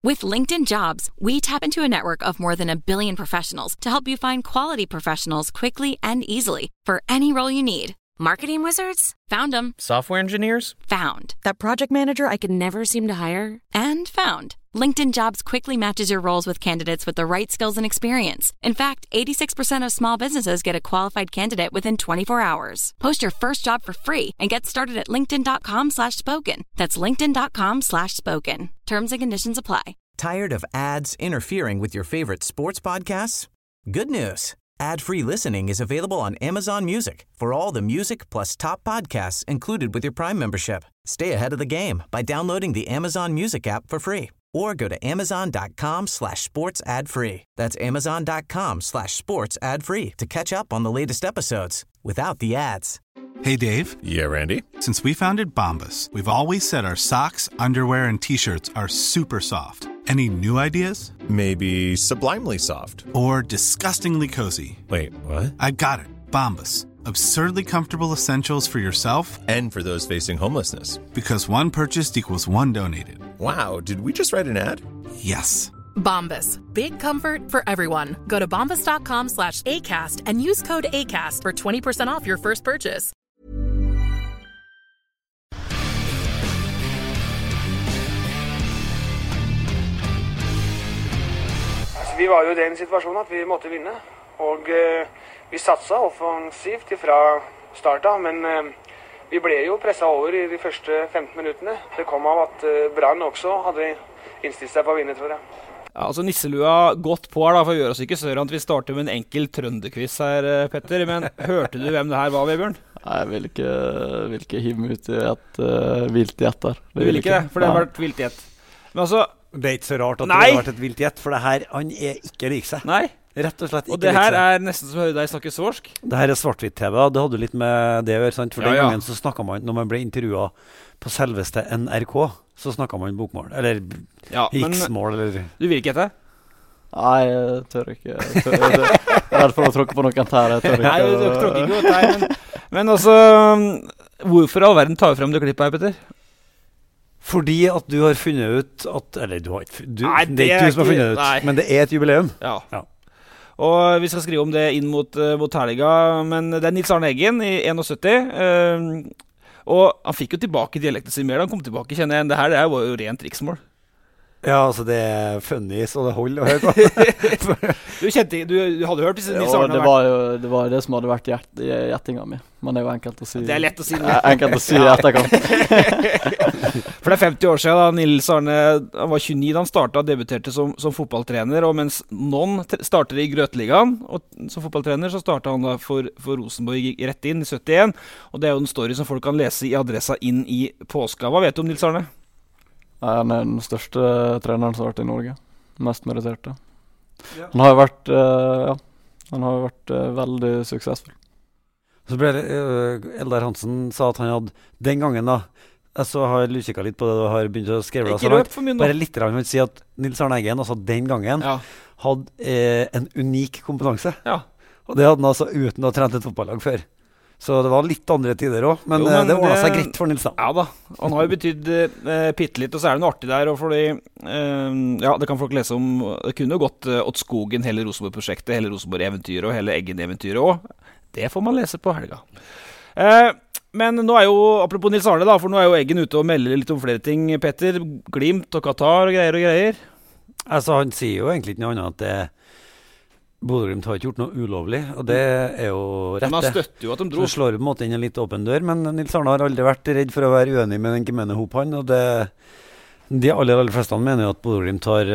With LinkedIn Jobs, we tap into a network of more than 1 billion professionals to help you find quality professionals quickly and easily for any role you need. Marketing wizards? Found them. Software engineers? Found. That project manager I could never seem to hire? And found. LinkedIn Jobs quickly matches your roles with candidates with the right skills and experience. In fact, 86% of small businesses get a qualified candidate within 24 hours. Post your first job for free and get started at linkedin.com/spoken. That's linkedin.com/spoken. Terms and conditions apply. Tired of ads interfering with your favorite sports podcasts? Good news. Ad-free listening is available on Amazon Music for all the music plus top podcasts included with your Prime membership. Stay ahead of the game by downloading the Amazon Music app for free or go to amazon.com/sports ad free. That's amazon.com/sports ad free to catch up on the latest episodes without the ads. Hey, Dave. Yeah, Randy. Since we founded Bombas, we've always said our socks, underwear, and T-shirts are super soft. Any new ideas? Maybe sublimely soft. Or disgustingly cozy. Wait, what? I got it. Bombas. Absurdly comfortable essentials for yourself and for those facing homelessness. Because one purchased equals one donated. Wow, did we just write an ad? Yes. Bombas. Big comfort for everyone. Go to bombas.com/ACAST and use code ACAST for 20% off your first purchase. Vi var jo I den situasjonen at vi måtte vinne, og vi satsa offensivt fra start av, men vi ble jo presset over I de første 15 minuttene. Det kom av at Brann også hadde innstilt seg på å vinne, tror jeg. Ja, altså Nisselua gått på her da, for å gjøre oss ikke større at vi starter med en enkel trønderquiz her, Petter, men hørte du hvem det her var, Vebjørn? Nei, jeg vil ikke hive meg ut I et vilt gjett der. Du vil ikke det, for det har vært vilt gjett. Men altså... Det ikke så rart at det har vært et vilt gjett, for det her, han ikke lik seg. Nei. Rett og slett ikke og det her nesten som å høre deg snakke svorsk. Det her svart-hvitt-TV, det hadde litt med det å gjøre, sant? For den gangen så snakket man, når man ble intervjuet på selveste NRK, så snakket man bokmål, eller riksmål, eller... Du vil ikke etter? Nei, jeg tør ikke. Jeg er redd for å tråkke på noen tær. Nei, du tråkker ikke på tær, men altså, hvorfor all verden tar vi frem det klippet her, Petter? Fordi at du har funnet ut at, eller du har ikke, nei, det er ikke du som har funnet ut, men det er et jubileum. Ja. Og vi skal skrive om det inn mot Herliga, men det er Nils Arne Eggen I 71, og han fikk jo tilbake dialekten sin mer da han kom tilbake, kjenner jeg. Det her var jo rent riksmål. Ja, altså det er funny, så det holder å høre på. du hadde hørt hvis Nils Arne det var det som hadde vært gjettinga mi. Men det er jo enkelt å si. Det er lett å si. Enkelt å si I etterkant. For det 50 år siden da Nils Arne han var 29 da han startet og debuterte som fotballtrener, og mens noen startet I Grøtligaen og som fotballtrener så startet han da for Rosenborg rett inn I 71, og det er jo en story som folk kan lese I adressa inn I påska. Hva vet du om Nils Arne? Han den største treneren som har vært I Norge. Mest meritterte. Ja. Han har vært veldig suksessfull. Så ble Eldar Hansen sa at han hadde, den gangen da, så har jeg lysikket litt på det du har begynt å skrive. Ikke røp for mye nå. Bare litt rann, han sier at Nils Arne Eggen, altså den gangen, hadde en unik kompetanse. Ja. Og det hadde han altså uten å ha trent et fotballag før. Så det var litt andre tider også, men det ordnet seg greit for Nils da. Ja da, han har jo betydd pittelitt, og så det noe artig der, og fordi, det kan folk lese om, det kunne jo gått åt skogen, hele Rosenborg-prosjektet, hele Rosenborg-eventyret og hele Eggen-eventyret også. Det får man lese på Helga. Men nå jo, apropos Nils Arne da, for nå jo Eggen ute og melder litt om flere ting, Petter, Glimt og Qatar og greier. Altså, han sier jo egentlig ikke noe annet at det Bodø/Glimt har ikke gjort noe ulovlig, og det jo rett. Men han støtter jo at de dro. Så slår på en måte inn en litt åpen dør, men Nils Arne har aldri vært redd for å være uenig med den gemene hop han, og de aller fleste mener jo at Bodø/Glimt har,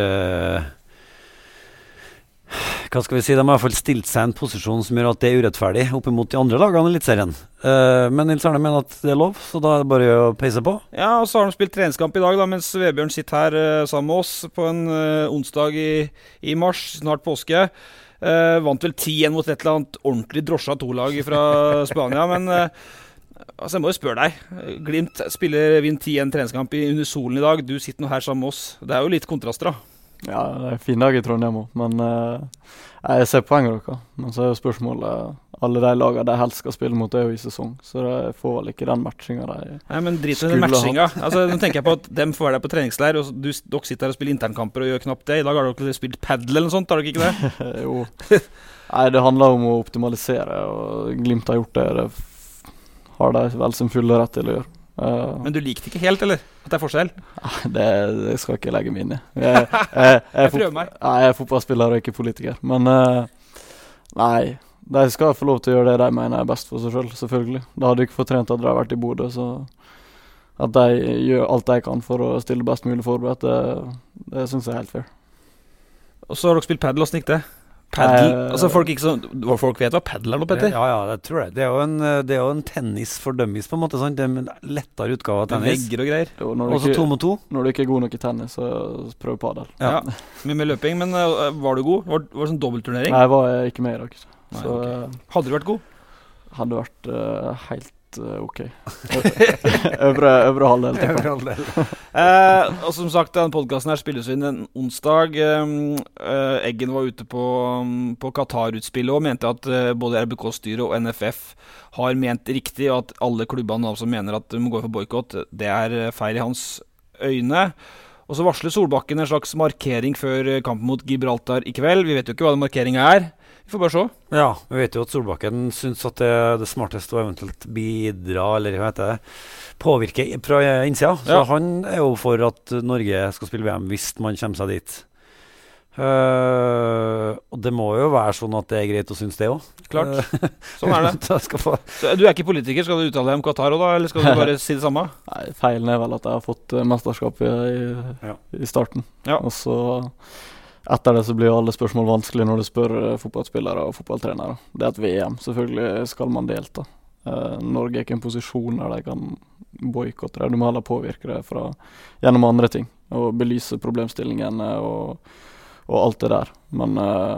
hva skal vi si, de har I hvert fall stilt seg en posisjon som gjør at det urettferdig oppimot de andre lagene I Eliteserien. Men Nils Arne mener at det lov, så da det bare å peise på. Ja, og så har de spilt treningskamp I dag da, mens Vebjørn sitter her sammen med oss på en onsdag I mars, snart påske. Vant vel 10-1 mot et eller annet ordentlig drosja to-lag fra Spania, men altså jeg må jo spørre deg. Glimt vinner 10-1 treningskamp under solen I dag. Du sitter nå her sammen med oss. Det jo litt kontraster da. Ja, det er fin dag I Trondheim også, men jeg ser poenget dere. Men så jo spørsmålet, alle de lagene de helst skal spille mot jo I sesong, så de får vel ikke den matchinga de Nei, men drit I den matchinga. Altså, nå tenker jeg på at dem får være der på treningsleir, og dere sitter her og spiller internkamper og gjør knapt det. I dag har dere spilt paddle eller noe sånt, har dere ikke det? Jo. Nei, det handler om å optimalisere, og Glimt har gjort det. Det har de vel sin fulle rett til å gjøre. Men du likte ikke helt, eller? At det forskjell? Det skal jeg ikke legge meg inn I. Jeg prøver meg. Jeg fotballspiller og ikke politiker. Men nei, de skal få lov til å gjøre det de mener best for seg selv, selvfølgelig. Da hadde jeg ikke fortrent at de har vært I Bodø, så at de gjør alt de kan for å stille best mulig forberedt, det synes jeg helt fair. Og så har dere spilt paddle, hvordan gikk det? Paddle, altså folk vet hva paddle nå, Petter? Ja, det tror jeg. Det er jo en tennis for dummies på en måte, sant? Det er en lettere utgave av tennis. Vegger og greier. Og så 2 mot 2. Når du ikke god nok I tennis, så prøv paddle. Ja, med løping, men var du god? Var det sånn dobbeltturnering? Nei, jeg var ikke med I dag. Nei, så, hadde du vært god? Hadde vært helt ok. Øvre halvdel. Og som sagt, denne podcasten her spilles inn en onsdag. Eggen var ute på Qatar-utspillet og mente at både RBK-styret og NFF har ment riktig, og at alle klubbene som mener at de må gå for boykott, det feil I hans øyne. Og så varsler Solbakken en slags markering før kampen mot Gibraltar I kveld. Vi vet jo ikke hva den markeringen Vi får bare se. Ja, vi vet jo at Solbakken synes at det smarteste å eventuelt bidra, eller hva heter det, påvirke fra innsida. Så han jo for at Norge skal spille VM hvis man kommer seg dit. Og det må jo være sånn at det greit å synes det også. Klart, sånn det. Så du ikke politiker, skal du uttale deg om Qatar også da, eller skal du bare si det samme? Nei, feilen vel at jeg har fått mesterskap I starten. Ja. Og så etter det så blir alle spørsmål vanskelig når du spør fotballspillere og fotballtrenere. Det et VM, selvfølgelig skal man delta. Norge ikke en posisjon der de kan boykotte det. Du må heller påvirke det gjennom andre ting, og belyse problemstillingene og alt det der. Men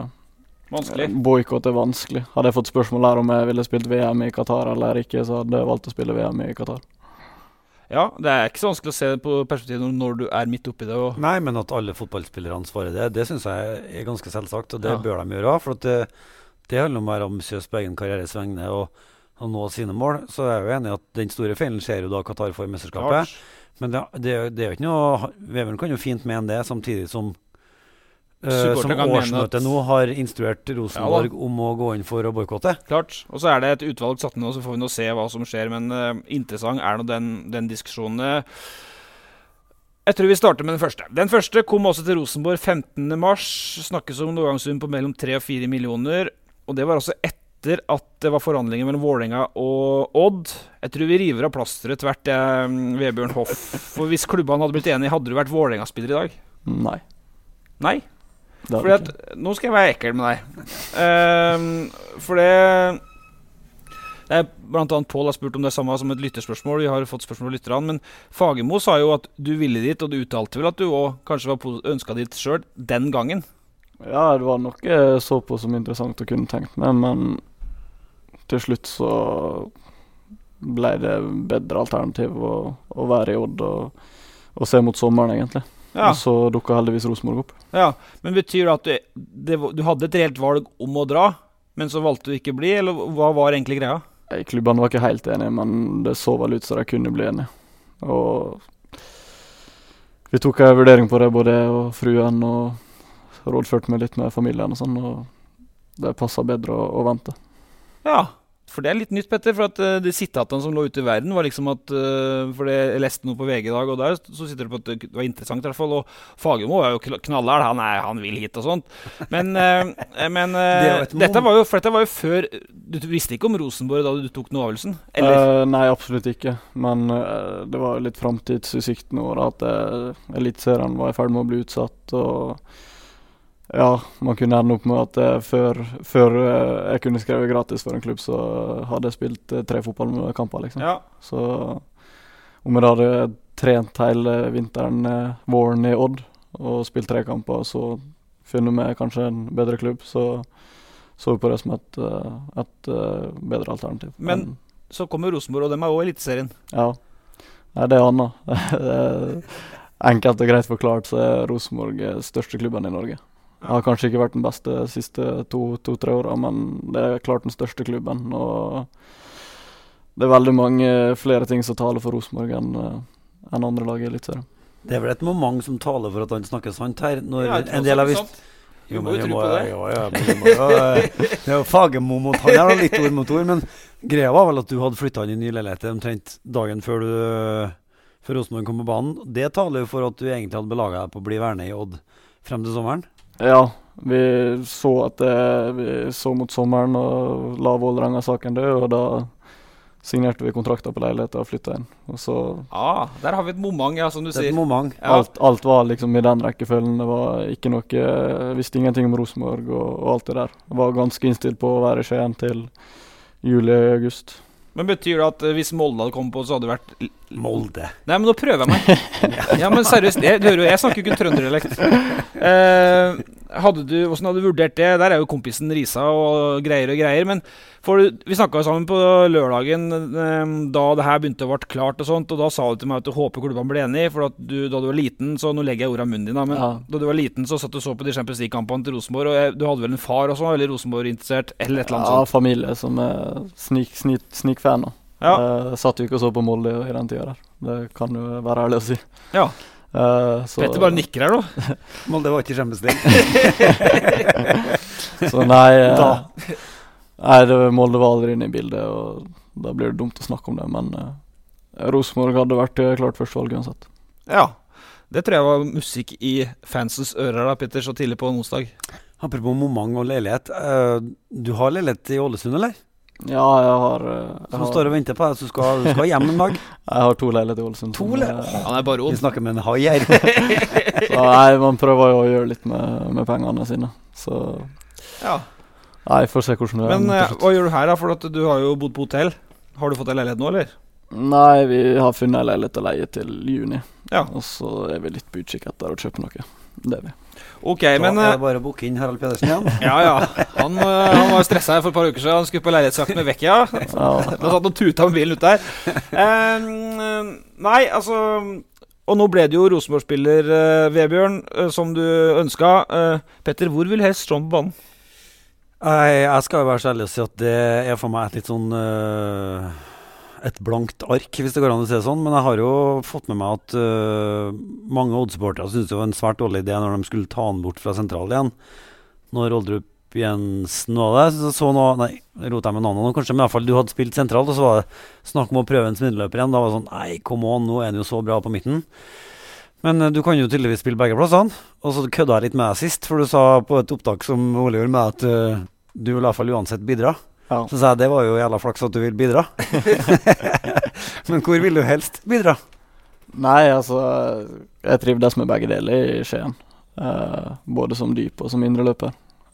boykott vanskelig. Hadde jeg fått spørsmål her om jeg ville spilt VM I Qatar eller ikke, så hadde jeg valgt å spille VM I Qatar. Ja, det ikke så vanskelig å se på perspektivet når du midt oppi det. Nei, men at alle fotballspillere svarer det synes jeg ganske selvsagt, og det bør de gjøre, for at det handler om å være ambisiøs på egen karrieres vegne og nå sine mål. Så jeg jo enig I at den store feilen skjer jo da Qatar får mesterskapet, men det jo ikke noe, Veveren kan jo fint mene det, samtidig som årsmøtet nå har instruert Rosenborg om å gå inn for å boykotte. Klart, og så det et utvalg satt nå, så får vi nå se hva som skjer, men interessant nå den diskusjonen. Jeg tror vi starter med den første. Den første kom også til Rosenborg 15. mars, snakkes om overgangssum på mellom 3 og 4 millioner, og det var også etter at det var forhandlinger mellom Vålerenga og Odd. Jeg tror vi river av plasteret tvert Vebjørn Hoff, for hvis klubbene hadde blitt enige, hadde du vært Vålerenga-spiller I dag? Nei. Nei? Fordi at, nå skal jeg være ekkel med deg. For det blant annet Paul har spurt om det samme som et lytterspørsmål. Vi har fått spørsmål av lytterne, men Fagemo sa jo at du ville dit, og du uttalte vel at du også kanskje var ønsket dit selv den gangen. Ja, det var nok jeg så på som interessant å kunne tenkt meg, men til slutt så ble det bedre alternativ å være I Odd og se mot sommeren egentlig. Ja. Og så dukket heldigvis Rosenborg opp. Ja, men betyr det at du hadde et reelt valg om å dra, men så valgte du ikke bli, eller hva var egentlig greia? Klubbene var ikke helt enige, men det så vel ut så de kunne bli enige. Og vi tok en vurdering på det, både jeg og fruen, og rådførte meg litt med familien og sånn, og det passet bedre å vente. Ja, for det litt nytt, Petter, for at de sitatene som lå ute I verden var liksom at, for jeg leste noe på VG I dag, og der så sitter det på at det var interessant I hvert fall, og Fagemo jo knallhard, han vil hit og sånt. Men dette var jo før, du visste ikke om Rosenborg da du tok noe avgjørelsen, eller? Nei, absolutt ikke, men det var litt fremtidsutsikten nå, at elitserien var I ferd med å bli utsatt, og ja, man kunne ende opp med at før jeg kunne skrive gratis for en klubb, så hadde jeg spilt 3 fotballkamper, liksom. Ja. Så om jeg hadde trent hele vinteren, våren I Odd, og spilt 3 kamper, så funnet meg kanskje en bedre klubb, så vi på det som et bedre alternativ. Men så kommer Rosenborg, og dem også I eliteserien. Ja, nei, det annet. enkelt og greit forklart så Rosenborg største klubben i Norge. Det har kanskje ikke vært den beste de siste 2-3 årene, men det klart den største klubben. Og det veldig mange flere ting som taler for Rosenborg enn andre lag i Eliteserien. Det vel et moment som taler for at han snakker sant her. Når en del har visst... Jo, men jeg må det er jo Fagermo mot han her, litt ord mot ord, men greia var vel at du hadde flyttet inn i ny leilighet omtrent dagen før Rosenborg kom på banen. Det taler jo for at du egentlig hadde belaget deg på å bli værende i Odd frem til sommeren. Ja, vi så mot sommeren og la Vålerenga-saken dø, og da signerte vi kontrakter på leiligheten og flyttet inn. Og så, der har vi et moment, ja, som du sier. Et moment. Ja. Alt var liksom i den rekkefølgen. Det var ikke noe, visste ingenting om Rosenborg og alt det der. Jeg var ganske innstilt på å være i Skien til juli-august. Men betyr det at hvis Molde hadde kommet på, så hadde det vært... Molde. Nei, men nå prøver jeg meg. Ja, men seriøst, jeg snakker jo ikke trønderdialekt. Hvordan hadde du vurdert det? Der jo kompisen Risa og greier, men vi snakket sammen på lørdagen da det her begynte å være klart og sånt, og da sa du til meg at du håper klubben ble enig, for at da du var liten, så nå legger jeg ordet i munnen din, men da du var liten så satt du så på de Champions League-kampene til Rosenborg, og du hadde vel en far også, eller Rosenborg-interessert, eller et eller annet sånt? Ja, familie som snikfan da. Satt jo ikke og så på Molde i den tiden der. Det kan jo være ærlig å si. Ja. Petter bare nikker her nå. Molde var ikke Champions League. Så nei, Molde var aldri inne i bildet, og da blir det dumt å snakke om det, men Rosenborg hadde vært klart førstevalg uansett. Ja, det tror jeg var musikk i fansens ører da, Petter, så tidlig på en onsdag. Apropos moment og leilighet, du har leilighet i Ålesund, eller? Ja, jeg har... Som står og venter på deg, så skal du hjem en dag? Jeg har 2 leiligheter i Ålesund. 2 leiligheter? Han bare ond. Vi snakker med en hai her. Nei, man prøver jo å gjøre litt med pengene sine, så... Ja. Nei, får se hvordan det Men hva gjør du her da, for at du har jo bodd på hotell? Har du fått en leilighet nå, eller? Nei, vi har funnet en leilighet å leie til juni. Ja. Og så vi litt på utkikk etter å kjøpe noe. Det vi. Ok, da men... det bare å booke inn Harald Pedersen igjen. Ja. Han var stresset her for et par uker siden. Han skulle på leilighetsjakt med Vecchia. Da satt han tuta med bilen ut der. Nei, altså... Og nå ble det jo Rosenborg-spiller, Vebjørn, som du ønsket. Petter, hvor vil helst Strøm på banen? Jeg skal jo være så ærlig å si at det for meg et litt sånn... et blankt ark, hvis det går an å si det sånn, men jeg har jo fått med meg at mange Odd-supportere synes det var en svært dårlig idé når de skulle ta han bort fra sentral igjen. Når Oldrup Jensen var det, så nå, nei, jeg rotet med navnet nå kanskje, men i hvert fall du hadde spilt sentralt, og så var det snakk om å prøve en smiddeløper igjen. Da var det sånn, nei, come on, nå han jo så bra på midten. Men du kan jo tydeligvis spille begge plassene, og så kødde jeg litt med deg sist, for du sa på et opptak som Ole gjorde med at du vil i hvert fall uansett bidra. Ja. Så sa jeg, det var jo jævla flaks at du vil bidra. Men hvor vil du helst bidra? Nei, altså, jeg trivdes med begge deler i Skien. Både som dyp og som indre løper.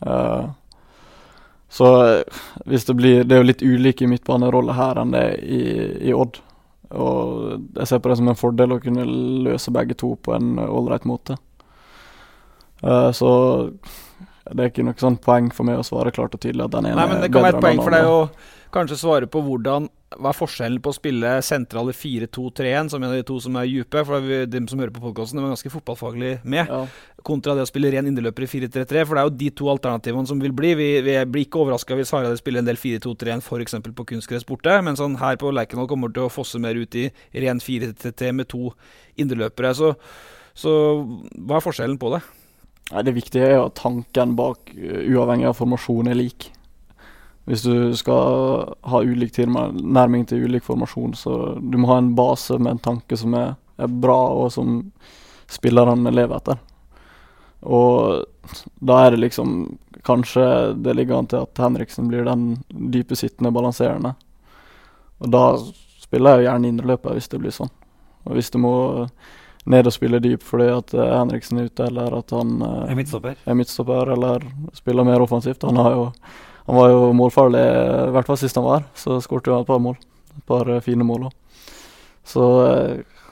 Så hvis det er jo litt ulike midtbaneroller her enn det i Odd. Og jeg ser på det som en fordel å kunne løse begge to på en allreit måte. Så... Det er ikke noe sånn poeng for meg å svare klart og tydelig at den ene Nei, men det kan være et poeng for deg å kanskje svare på hva er forskjellen på å spille sentrale 4-2-3-1, som en av de to som dype, for det de som hører på podcasten, er ganske fotballfaglig med, kontra det å spille ren inderløper i 4-3-3, for det er jo de to alternativene som vil bli. Vi blir ikke overrasket hvis Harald spiller en del 4-2-3-1, for eksempel på kunstgress borte, men sånn her på Lerkendal kommer til å fosse mer ut i ren 4-3-3 med 2 inderløpere, så hva er forskjellen på det? Nei, det viktige er at tanken bak, uavhengig av formasjon, lik. Hvis du skal ha ulik tilnærming til ulik formasjon, så du må ha en base med en tanke som er bra, og som spillerne lever etter. Og da er det liksom, kanskje det ligger an til at Henriksen blir den dype sittende balanserende. Og da spiller jeg gjerne indreløper hvis det blir sånn. Og hvis du må... ned og spille dyp fordi at Henriksen er ute, eller at han er midtstopper, eller spiller mer offensivt. Han var jo målfarlig, i hvert fall sist han var, så skårte han et par mål. Et par fine mål også. Så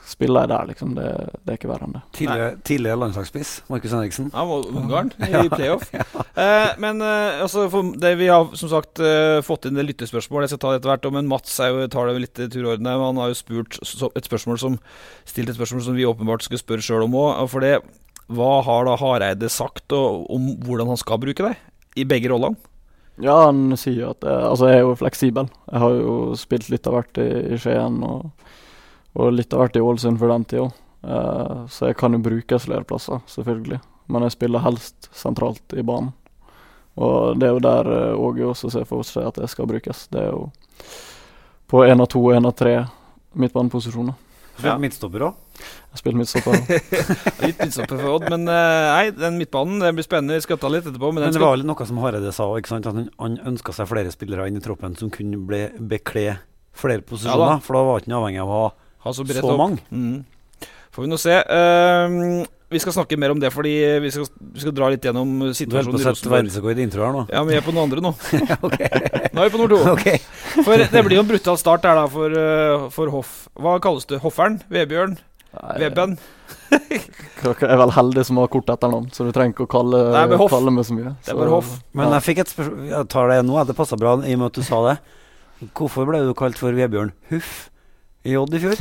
spiller jeg der, liksom. Det ikke verre enn det. Tidligere landslagsspiss, Markus Henriksen. Ja, Ungarn i playoff. Men altså, det vi har som sagt fått inn det lyttespørsmål, jeg skal ta det etter hvert, men Mats tar det litt turorden her, han har jo stilt et spørsmål som vi åpenbart skulle spørre selv om også, for det, hva har da Hareide sagt om hvordan han skal bruke deg i begge rollene? Ja, han sier jo at jeg er jo fleksibel. Jeg har jo spilt litt av hvert i Skien, og litt av hvert i Ålesund for den tiden. Så jeg kan jo brukes flere plasser, selvfølgelig. Men jeg spiller helst sentralt i banen. Og det er jo der Åge også ser for seg at jeg skal brukes. Det er jo på 1 av 2 og 1 av 3 midtbaneposisjoner. Ja. Midtstopper også? Jeg spiller midtstopper. Litt midtstopper for Odd, men nei, den midtbanen, det blir spennende, vi skal ta litt etterpå. Men det var vel noe som Hareide sa, ikke sant? At han ønsket seg flere spillere inn i troppen som kunne bekle flere posisjoner, for da var ikke han avhengig av å ha så mange. Får vi nå se. Vi skal snakke mer om det, fordi vi skal dra litt gjennom situasjonen i Rosenborg. Du har på sett verdensrekord i intro her nå. Ja, men vi er på noen andre nå. Okay. Nå er vi på nummer 2. Okay. For det blir jo en brutal start her da for Hoff. Hva kalles det? Hofferen? Vebjørn? Webben? Jeg er vel heldig som har kort etternavn, så du trenger ikke å kalle meg så mye. Det var Hoff. Men jeg fikk et spørsmål, jeg tar det nå, det passet bra i og med at du sa det. Hvorfor ble du kalt for Vebjørn Huff i Odd i fjor?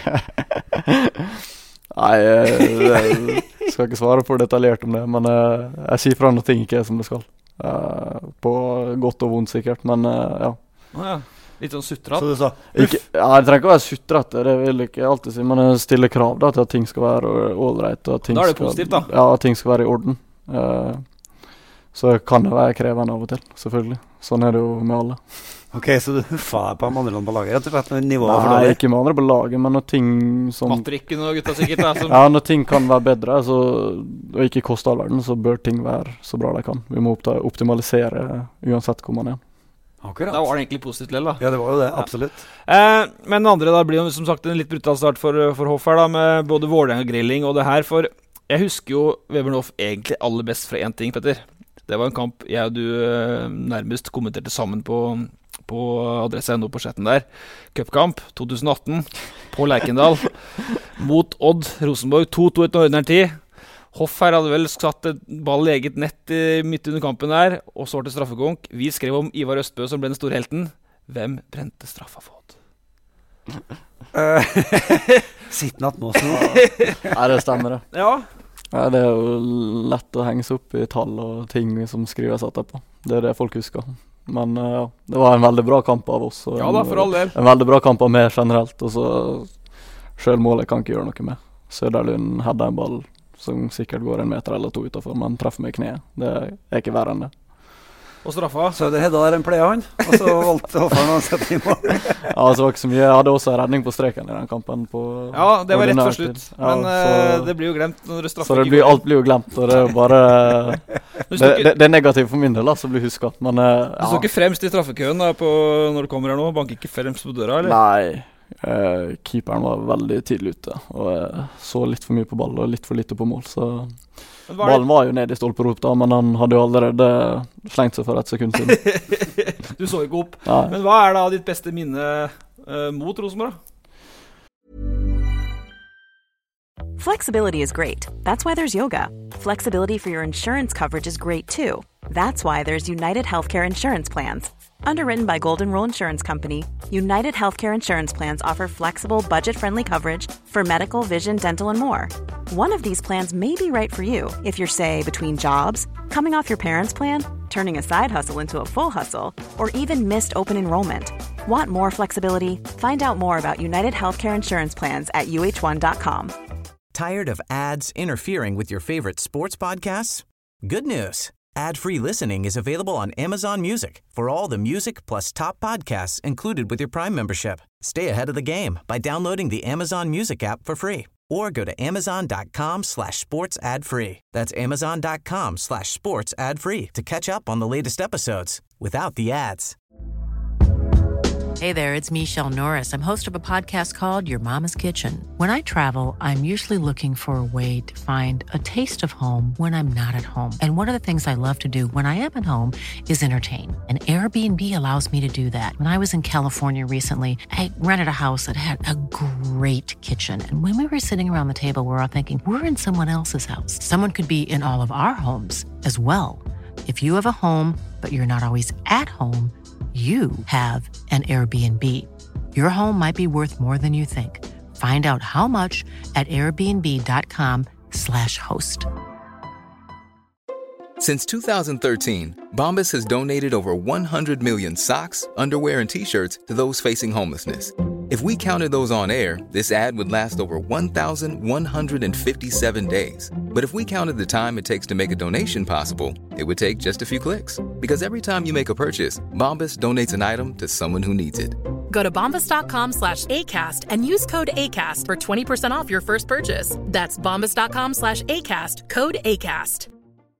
Nei, jeg skal ikke svare for detaljert om det, men jeg sier fra når ting ikke er som det skal. På godt og vondt sikkert, men ja. Litt sånn suttrat. Så du sa ikke, ja, det trenger ikke å være suttrat, det vil jeg ikke alltid si, men jeg stiller krav da, til at ting skal være ålreit. Da er det positivt da? Ja, at ting skal være i orden. Så kan det være krevende av og til, selvfølgelig. Sånn er det jo med alle. Ok, så du huffa deg på andre på laget, rett og slett, med nivået for dårlig? Nei, ikke med andre på laget, men når ting som... Matrikken og gutta sikkert da, som... Ja, når ting kan være bedre, og ikke koste all verden, så bør ting være så bra de kan. Vi må optimalisere uansett hvor man er. Akkurat. Da var det egentlig positivt lell da. Ja, det var jo det, absolutt. Men den andre da blir jo som sagt en litt brutal start for Hoff her da, med både Vålerenga-grilling og det her, for jeg husker jo Vebjørn Hoff egentlig aller best fra en ting, Petter. Det var en kamp jeg og du nærmest kommenterte sammen på adressa ennå på chatten der. Cupkamp 2018 på Lerkendal mot Odd Rosenborg 2-2 etter ordinær tid. Hoff her hadde vel satt et ball i eget nett midt under kampen der, og så til straffekonk. Vi skrev om Ivar Østbø som ble den store helten. Hvem brente straffa for Odd? Sitt natt nå så. Nei, det stemmer det. Ja. Ja, det er jo lett å henge seg opp i tall og ting som skrives etterpå. Det er det folk husker. Men ja, det var en veldig bra kamp av oss. Ja da, for all del. En veldig bra kamp av meg generelt, og så selv målet kan ikke gjøre noe med. Søderlund hadde en ball som sikkert går 1 meter eller 2 utenfor, men treffer meg i kneet. Det er ikke verre enn det. Og straffa? Søder Hedda der en pleie han, og så valgte Hofferen å sette i mål. Ja, det var ikke så mye. Jeg hadde også en redning på streken i den kampen. Ja, det var rett for slutt. Men det blir jo glemt når det straffer. Så alt blir jo glemt, og det er jo bare... det er negativt for min del, så blir husket. Men, du står ikke fremst i straffekøen da, når du kommer her nå? Banker ikke fremst på døra, eller? Nei, keeperen var veldig tidlig ute, og så litt for mye på ball og litt for lite på mål, så... Ballen var jo nede i stolperop da, men han hadde jo allerede slengt seg for 1 sekund siden. Du så ikke opp. Nei. Men hva da ditt beste minne mot Rosenborg? Flexibility is great. That's why there's yoga. Flexibility for your insurance coverage is great too. That's why there's United Healthcare Insurance Plans. Underwritten by Golden Rule Insurance Company, United Healthcare Insurance Plans offer flexible, budget-friendly coverage for medical, vision, dental, and more. One of these plans may be right for you if you're, say, between jobs, coming off your parents' plan, turning a side hustle into a full hustle, or even missed open enrollment. Want more flexibility? Find out more about United Healthcare Insurance Plans at uh1.com. Tired of ads interfering with your favorite sports podcasts? Good news. Ad-free listening is available on Amazon Music for all the music plus top podcasts included with your Prime membership. Stay ahead of the game by downloading the Amazon Music app for free or go to amazon.com/sports ad-free. That's amazon.com/sports ad-free to catch up on the latest episodes without the ads. Hey there, it's Michelle Norris. I'm host of a podcast called Your Mama's Kitchen. When I travel, I'm usually looking for a way to find a taste of home when I'm not at home. And one of the things I love to do when I am at home is entertain. And Airbnb allows me to do that. When I was in California recently, I rented a house that had a great kitchen. And when we were sitting around the table, we were all thinking, we're in someone else's house. Someone could be in all of our homes as well. If you have a home, but you're not always at home, you have an Airbnb. Your home might be worth more than you think. Find out how much at airbnb.com/host. Since 2013, Bombas has donated over 100 million socks, underwear, and T-shirts to those facing homelessness. If we counted those on air, this ad would last over 1,157 days. But if we counted the time it takes to make a donation possible, it would take just a few clicks. Because every time you make a purchase, Bombas donates an item to someone who needs it. Go to bombas.com/ACAST and use code ACAST for 20% off your first purchase. That's bombas.com/ACAST, code ACAST.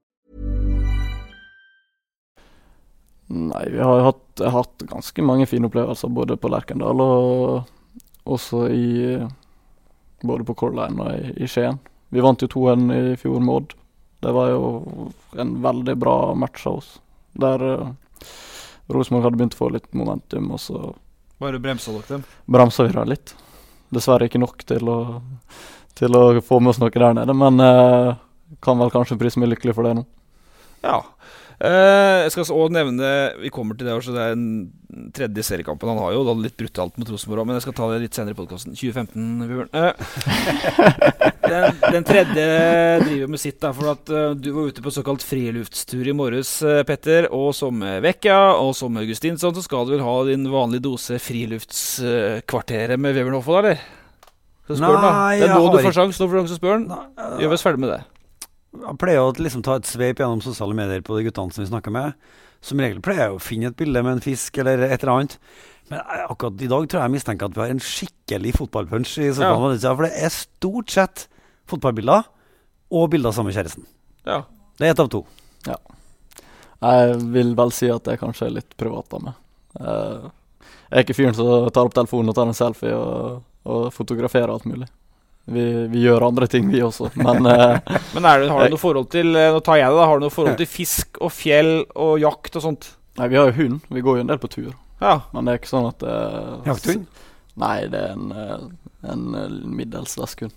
Nei, vi har hatt ganske mange fine opplevelser både på Lerkendal og også både på Color Line og i Skien. Vi vant jo 2-1 i fjor med Odd. Det var jo en veldig bra match av oss. Der Rosenborg hadde begynt å få litt momentum, og så bare bremsa dere dem? Bremsa vi det litt. Dessverre ikke nok til å få med oss noe der nede, men kan vel kanskje prise meg lykkelig for det nå. Ja. Jeg skal også nevne, vi kommer til det også, det den tredje seriekampen. Han har jo da litt brutalt mot Rosenborg, men jeg skal ta det litt senere i podcasten. 2015, Bjørn. Den tredje driver med sitt da, for at du var ute på såkalt friluftstur i morges, Petter, og som Vekka, og som Augustinsson, så skal du vel ha din vanlige dose friluftskvarteret med Vebjørn Hoff, eller? Så spør den da. Det nå du får sjans, så spør den. Gjør vi oss ferdig med det. Jeg pleier å liksom ta et sveip gjennom sosiale medier på de guttene som vi snakker med. Som regel pleier jeg å finne et bilde med en fisk eller et eller annet. Men akkurat i dag tror jeg mistenker at vi har en skikkelig fotballpunch i sosiale medier, for det er stort sett fotballbilder og bilder sammen med kjæresten. Ja. Det er et av to. Ja. Jeg vil vel si at det kanskje er litt privat av meg. Jeg er ikke fyren som tar opp telefonen og tar en selfie og fotograferer alt mulig. Vi gjør andre ting vi også, men men har du noe forhold til, nå tar jeg det da, har du noe forhold til fisk og fjell og jakt og sånt? Nei, vi har jo hund, vi går jo en del på tur. Ja. Men det er ikke sånn at jakthund? Nei, det er en middels veskhund.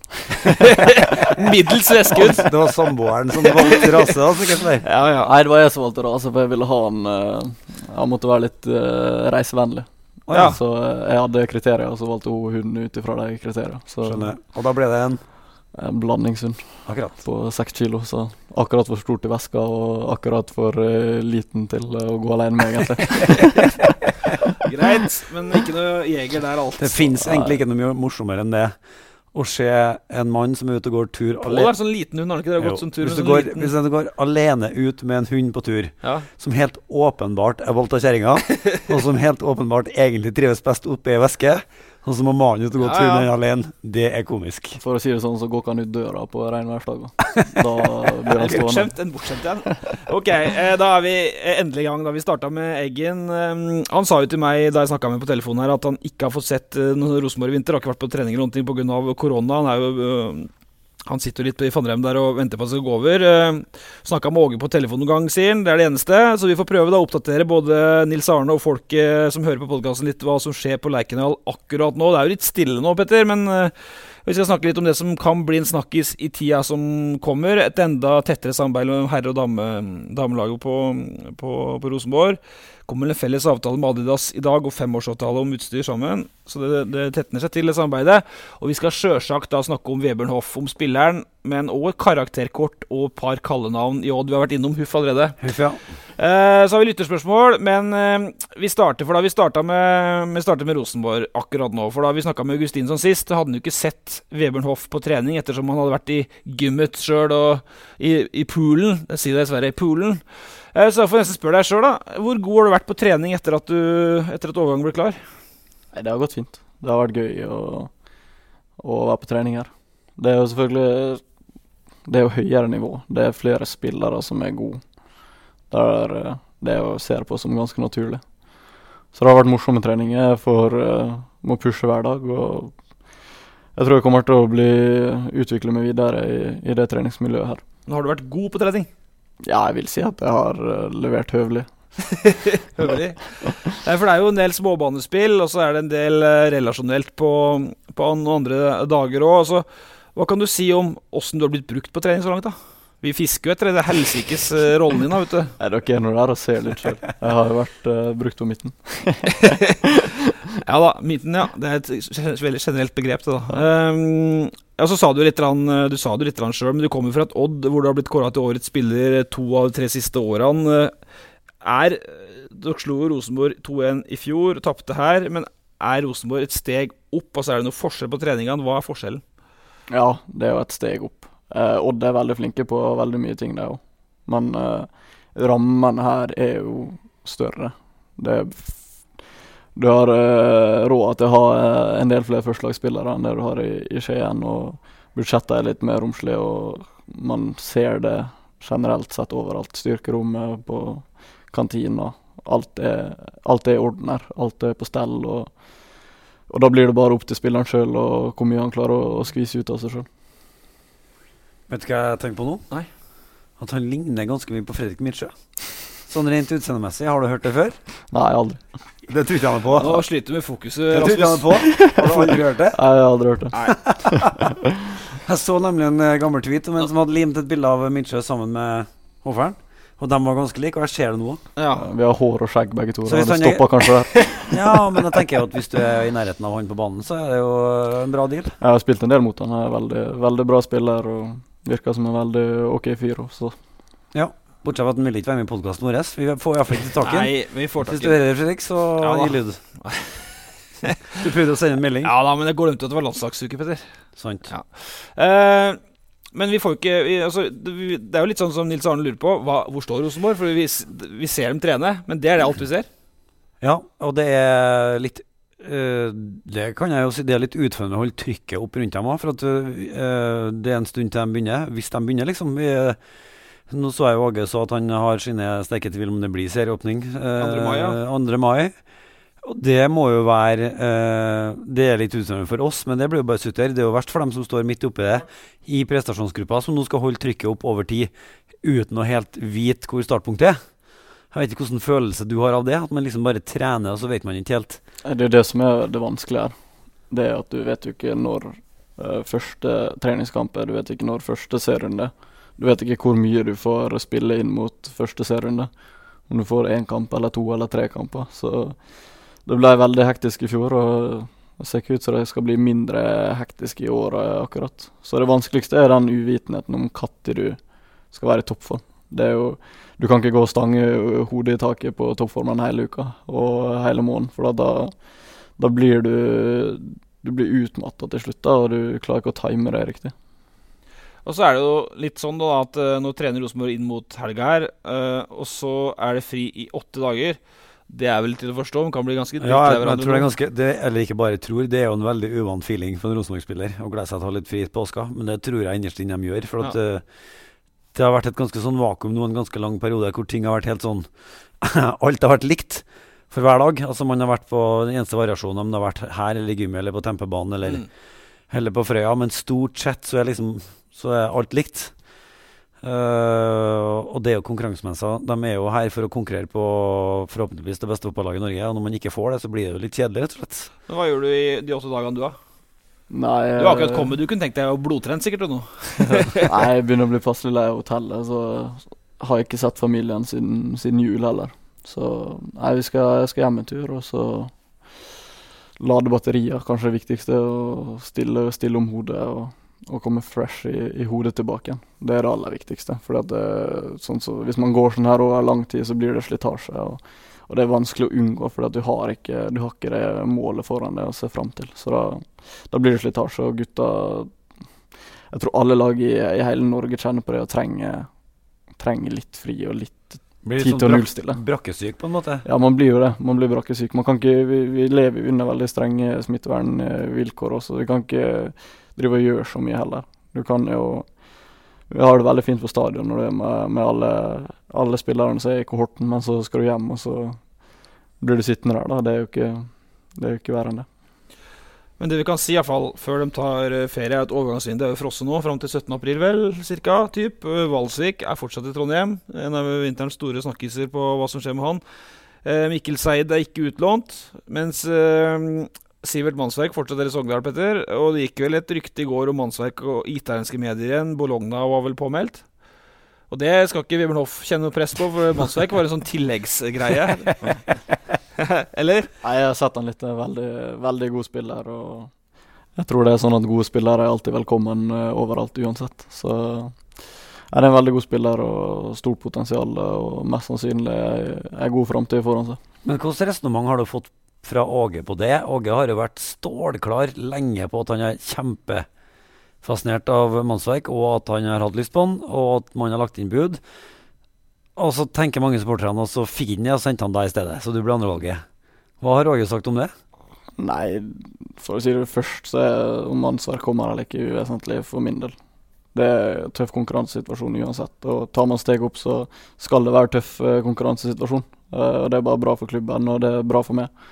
Middels veskhund? Det var samboeren som valgte rase da, sikkert det. Ja. Nei, det var jeg som valgte rase, for jeg ville ha han måtte være litt reisevennlig. Ja. Så jeg hadde kriterier, og så valgte hun hunden ut ifra de kriterier. Skjønner. Og da ble det en blandingshund. Akkurat. På 6 kilo, så akkurat for stor til veska, og akkurat for liten til å gå alene med, egentlig. Greit, men ikke noe jeger der alt. Det finnes egentlig ikke noe mye morsommere enn det. Å se en mann som er ute og går tur alene. Det er sånn liten hund, har det ikke det gått sånn tur? Hvis du går alene ut med en hund på tur, som helt åpenbart er valgt av kjæringa, og som helt åpenbart egentlig trives best oppe i veske, og så må mannen ut og gå tur med den alene, det er komisk. For å si det sånn, så går ikke han ut døra på regnværsdager. Da blir han stående. En bortskjemt igjen. Ok, da er vi endelig i gang. Da vi startet med Eggen. Han sa jo til meg, da jeg snakket med på telefonen her, at han ikke har fått sett noen Rosenborg i vinter, har ikke vært på trening eller noen ting på grunn av korona. Han sitter jo litt i Fannrem der og venter på at det skal gå over. Snakket med Åge på telefonen en gang, sier han. Det er det eneste. Så vi får prøve da å oppdatere både Nils Arne og folk som hører på podcasten litt hva som skjer på Lerkendal akkurat nå. Det er jo litt stille nå, Petter, men vi skal snakke litt om det som kan bli en snakkis i tida som kommer. Et enda tettere samarbeid med herre- og damelaget på Rosenborg. Kommer en felles avtale med Adidas i dag og 5-årsavtale om utstyr sammen. Så det tettner seg til det samarbeidet. Og vi skal selvsagt da snakke om Vebjørn Hoff, om spilleren, men også et karakterkort og et par kallenavn i Odd. Vi har vært innom Huff allerede. Huff, ja. Så har vi lytterspørsmål, men vi starter med Rosenborg akkurat nå. For da vi snakket med Augustinsson sist, hadde han jo ikke sett Vebjørn Hoff på trening, ettersom han hadde vært i gymmet selv og i poolen. Jeg sier det dessverre, i poolen. Så jeg får nesten spørre deg selv da. Hvor god har du vært på trening etter at overgangen ble klar? Nei, det har gått fint. Det har vært gøy å være på trening her. Det er jo selvfølgelig det er jo høyere nivå. Det er flere spillere som er gode. Det er å se på som ganske naturlig. Så det har vært morsomme treninger for å pushe hver dag. Og jeg tror jeg kommer til å utvikle meg videre i det treningsmiljøet her. Men har du vært god på trening? Ja, jeg vil si at jeg har levert høvelig. Høvelig. For det jo en del småbanespill, og så det en del relasjonelt på noen andre dager også. Altså, hva kan du si om hvordan du har blitt brukt på trening så langt da? Vi fisker jo etter det helsikes rollen din da, vet du. Nei, dere noe der og ser litt selv. Jeg har jo vært brukt på midten. Ja da, midten, ja. Det et veldig generelt begrep det da. Ja, så sa du litt selv, men du kommer fra et Odd hvor du har blitt kåret til årets spiller 2 av de 3 siste årene. Dere slo Rosenborg 2-1 i fjor, tappte her, men Rosenborg et steg opp, og så det noe forskjell på treningene? Hva forskjellen? Ja, det jo et steg opp. Odd veldig flinke på veldig mye ting der også. Men rammen her jo større. Du har råd til å ha en del flere førstelagsspillere enn det du har i Skien, og budsjettet litt mer romslig, og man ser det generelt sett overalt. Styrkerommet på kantina, alt i orden her, alt på stell, og da blir det bare opp til spilleren selv, og hvor mye han klarer å skvise ut av seg selv. Vet du hva jeg tenker på nå? Nei. At han ligner ganske mye på Fredrik Midtsjø. Sånn rent utseendemessig, har du hørt det før? Nei, aldri. Det tror ikke han på. Nå sliter du med fokuset, Rasmus. Det tror ikke han på. Har du aldri hørt det? Nei, jeg har aldri hørt det. Jeg så nemlig en gammel tweet om en som hadde limt et bilde av Midtsjø sammen med Hofferen. Og de var ganske like, og jeg ser det nå. Ja. Vi har hår og skjegg begge to, så det stopper kanskje der. Ja, men jeg tenker jo at hvis du i nærheten av han på banen, så det jo en bra deal. Jeg har spilt en del mot han, veldig, veldig bra spiller, og virker som en veldig ok fyr også. Ja, bortsett fra at han vil ikke være med i podcasten vår. Vi får i hvert fall ikke takken. Nei, vi får takken. Hvis du hører det, Fredrik, så gi lyd. Du prøvde å sende en melding. Ja da, men det går glemt at det var landslagsuke, Petter. Sant. Ja. Men vi får ikke det jo litt sånn som Nils Arne lurer på, hvor står Rosenborg? For vi ser dem trene, men det det alt vi ser. Ja, og det litt det kan jeg jo si, det litt utfordrende å holde trykket opp rundt dem også, for at det en stund til de begynner. Hvis de begynner liksom, nå så jeg jo Åge så at han har sine sterke tvil om det blir serieåpning 2. mai. Og det må jo være det litt utfordrende for oss, men det blir jo bare sutter. Det jo verst for dem som står midt oppe i prestasjonsgruppa, som nå skal holde trykket opp over tid uten å helt vite hvor startpunktet Jeg vet ikke hvordan følelse du har av det, at man liksom bare trener, og så vet man ikke helt. Det det som det vanskelige her. Det at du vet jo ikke når første treningskamp du vet ikke når første serierunde. Du vet ikke hvor mye du får spille inn mot første serierunde. Om du får 1 kamp, eller 2, eller 3 kamper. Så det ble veldig hektisk i fjor, og det ser ikke ut som det skal bli mindre hektisk i år akkurat. Så det vanskeligste den uvitenheten om når du skal være i toppform. Det jo, du kan ikke gå og stange hodet i taket på toppformen hele uka og hele måneden, for da blir du blir utmattet til slutt, og du klarer ikke å time det riktig. Og så det jo litt sånn da, at nå trener Rosenborg inn mot helga her, og så det fri i 8 dager. Det vel til å forstå, men kan bli ganske dritt. Ja, jeg tror det ganske, eller ikke bare tror, det jo en veldig uvant feeling for en Rosenborg-spiller, å glede seg til å ha litt fri i påska, men det tror jeg innerst inne de gjør, for at det har vært et ganske sånn vakuum nå, en ganske lang periode, hvor ting har vært helt sånn, alt har vært likt for hver dag. Altså man har vært på den eneste variasjonen, om det har vært her eller i Gymmi, eller på Tempebanen, eller på Frøya, men stort sett så liksom, så alt likt. Og det jo konkurransemennesker, de jo her for å konkurrere på forhåpentligvis det beste fotballaget i Norge, og når man ikke får det, så blir det jo litt kjedelig, rett og slett. Men hva gjør du i de 8 dagene du har? Nei, du har akkurat kommet, du kunne tenkt deg å blodtrent sikkert nå. Nei, jeg begynner å bli passelig lei av hotellet, så har jeg ikke sett familien siden jul heller. Så nei, jeg skal hjem en tur, og så lade batterier, kanskje det viktigste, og stille om hodet, og komme fresh i hodet tilbake igjen. Det det aller viktigste, for sånn så, hvis man går sånn her over lang tid, så blir det slitasje, og det vanskelig å unngå, for du har ikke det målet foran deg å se frem til. Så da blir det slitasje, og gutta, jeg tror alle lag i hele Norge kjenner på det, og trenger litt fri og litt tid til å nullstille. Brakkesyk på en måte? Ja, man blir jo det. Man blir brakkesyk. Man kan ikke, vi lever under veldig strenge smittevernvilkår også. Vi kan ikke drive og gjøre så mye heller. Du kan jo, vi har det veldig fint på stadion når det med alle spillerne som i kohorten, men så skal du hjem, og så blir du sittende der da. Det jo ikke verre enn det. Men det vi kan si I hvert fall, før de tar ferie, at overgangsvinduet jo frosset nå, frem til 17. april vel, cirka, typ. Valsvik fortsatt I Trondheim, en av vinterens store snakkiser på hva som skjer med han. Mikkel Seid ikke utlånt, mens Sivert Mannsverk fortsatt I Sogndal, Petter, og det gikk vel et rykte I går om Mannsverk og italienske medier igjen, Bologna var vel påmeldt. Og det skal ikke Vebjørn Hoff kjenne noe press på, for Mannsverk var en sånn tilleggsgreie. Eller? Nei, jeg har sett han litt, veldig, veldig god spiller, og jeg tror det sånn at gode spillere alltid velkommen overalt uansett. Så det en veldig god spiller og stort potensial, og mest sannsynlig god fremtid foran seg. Men hvordan resonemang har du fått fra Åge på det? Åge har jo vært stålklar lenge på at han kjempefascinert av Mannsverk, og at han har hatt lyst på han, og at man har lagt inn bud. Og så tenker mange supporterne, og så fin jeg sendte han deg I stedet, så du ble andrevalget. Hva har Åge sagt om det? Nei, for å si det først, så om Mannsverk kommer eller ikke uvesentlig for min del. Det en tøff konkurransesituasjon uansett, og tar man steg opp så skal det være tøff konkurransesituasjon. Og det bare bra for klubben, og det bra for meg.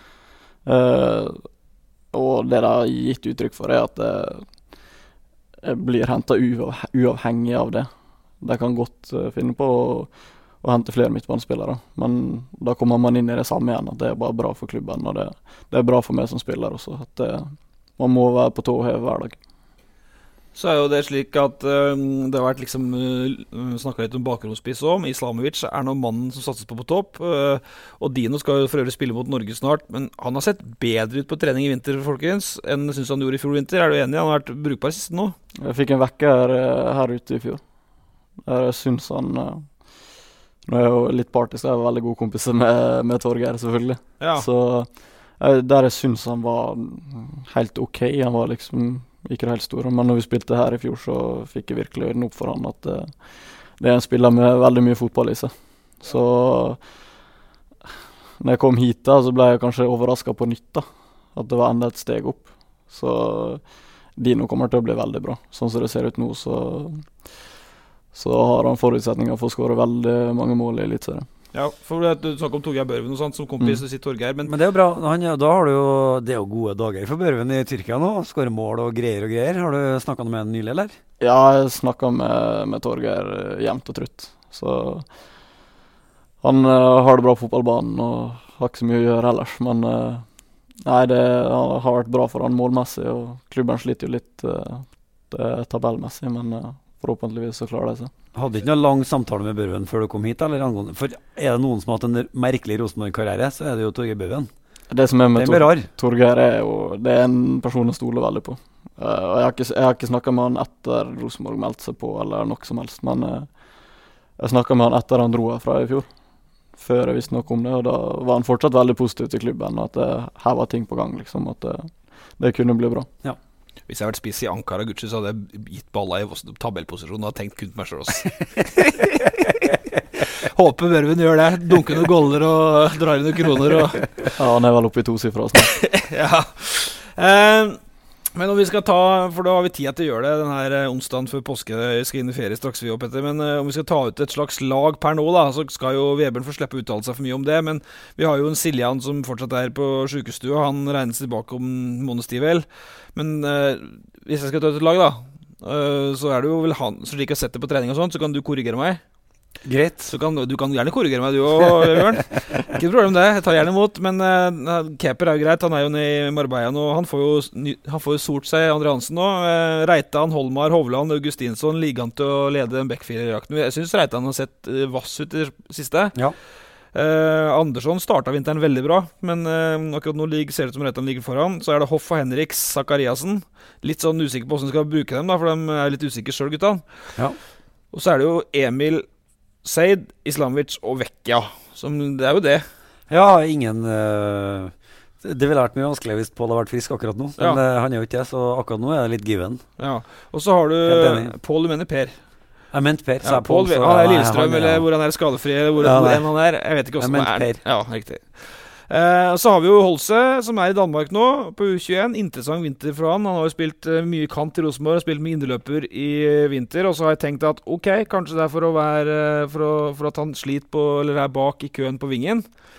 Og det har gitt uttrykk for at jeg blir hentet uavhengig av det. De kan godt finne på å hente flere midtbanespillere, men da kommer man inn I det samme igjen, at det bare bra for klubben, og det bra for meg som spiller også, at man må være på tå og heve hver dag. Så jo det slik at det har vært liksom snakket litt om bakgrunnsspiss også, men Islamovic nå mannen som satses på topp, og Dino skal jo for øvrig spille mot Norge snart, men han har sett bedre ut på trening I vinter, folkens, enn synes han gjorde I fjor vinter. Du enig? Han har vært brukbar siste nå. Jeg fikk en vekker her ute I fjor. Jeg synes han... Nå jeg jo litt partisk, jeg veldig god kompiser med Torgeir, selvfølgelig. Ja. Så der jeg synes han var helt ok, han var liksom ikke helt stor. Men når vi spilte her I fjor, så fikk jeg virkelig øynene opp for han at det en spiller med veldig mye fotball I seg. Så når jeg kom hit da, så ble jeg kanskje overrasket på nytt da, at det var enda et steg opp. Så Dino kommer til å bli veldig bra. Sånn som det ser ut nå, så har han forutsetninger for å skåre veldig mange mål I Eliteserien. Ja, for du snakker om Torgeir Børven og sånt, som kompis sitt Torgeir. Men det jo bra, da har du jo, det jo gode dager for Børven I Tyrkia nå, skåre mål og greier. Har du snakket med han nylig, eller? Ja, jeg snakket med Torgeir jevnt og trutt. Så han har det bra på fotballbanen og har ikke så mye å gjøre ellers, men nei, det har vært bra for han målmessig, og klubben sliter jo litt tabellmessig, men forhåpentligvis så klarer det seg. Hadde ikke noen lang samtale med Børven før du kom hit, eller angående? For det noen som har hatt en merkelig Rosenborg-karriere, så det jo Torgeir Børven. Det som med Torgeir jo, det en person jeg stoler veldig på. Og jeg har ikke snakket med han etter Rosenborg meldte seg på, eller noe som helst, men jeg snakket med han etter han dro herfra I fjor. Før jeg visste noe om det, og da var han fortsatt veldig positiv til klubben, at her var ting på gang, liksom, at det kunne bli bra. Ja. Hvis jeg hadde vært spiss I Ankara Gucci, så hadde jeg gitt balla I tabellposisjon og tenkt kun på meg selv også. Håper Børven gjør det. Dunker noen goller og drar inn noen kroner. Ja, han vel oppe I 2 siffer snart. Ja. Men om vi skal ta, for da har vi tid til å gjøre det den her onsdagen før påske, skal inn I ferie straks vi opp etter, men om vi skal ta ut et slags lag per nå da, så skal jo Vebjørn få slippe å uttale seg for mye om det, men vi har jo en Siljan som fortsatt på sykestua, han regnes tilbake om månedstid vel, men hvis jeg skal ta ut et lag da, så det jo vel han, så slik jeg setter på trening og sånt, så kan du korrigere meg. Greit. Så du kan gjerne korrigere meg, du og Vebjørn. Ikke problem det, jeg tar gjerne imot. Men Keper jo greit, han jo nede I Marbella nå. Han får jo sort seg André Hansen nå. Reitan, Holmar, Hovland, Augustinsson ligger han til å lede en backfire-jakten. Jeg synes Reitan har sett vass ut I det siste. Ja. Andersson startet vinteren veldig bra, men akkurat nå ser det ut som Reitan ligger foran. Så det Hoff og Henriks, Zakariasen. Litt sånn usikker på hvordan de skal bruke dem da, for de litt usikre selv, guttene. Ja. Og så det jo Emil Seid, Islamovic og Vecchia, som det jo det. Ja, ingen... det ville vært mye vanskelig hvis Paul har vært frisk akkurat nå, men han jo ikke det, så akkurat nå det litt given. Ja, og så har du Paul, du mener Per. Jeg mente Per, ja, Paul, han Lillestrøm, eller hvor han skadefri, eller hvor enn han jeg vet ikke hvordan han Per. Ja, riktig. Og så har vi jo Holse, som I Danmark nå, på U21. Interessant vinter for han. Han har jo spilt mye kant I Rosenborg, har spilt med inneløper I vinter, og så har jeg tenkt at ok, kanskje det for å være, for at han sliter på, eller bak I køen på vingen.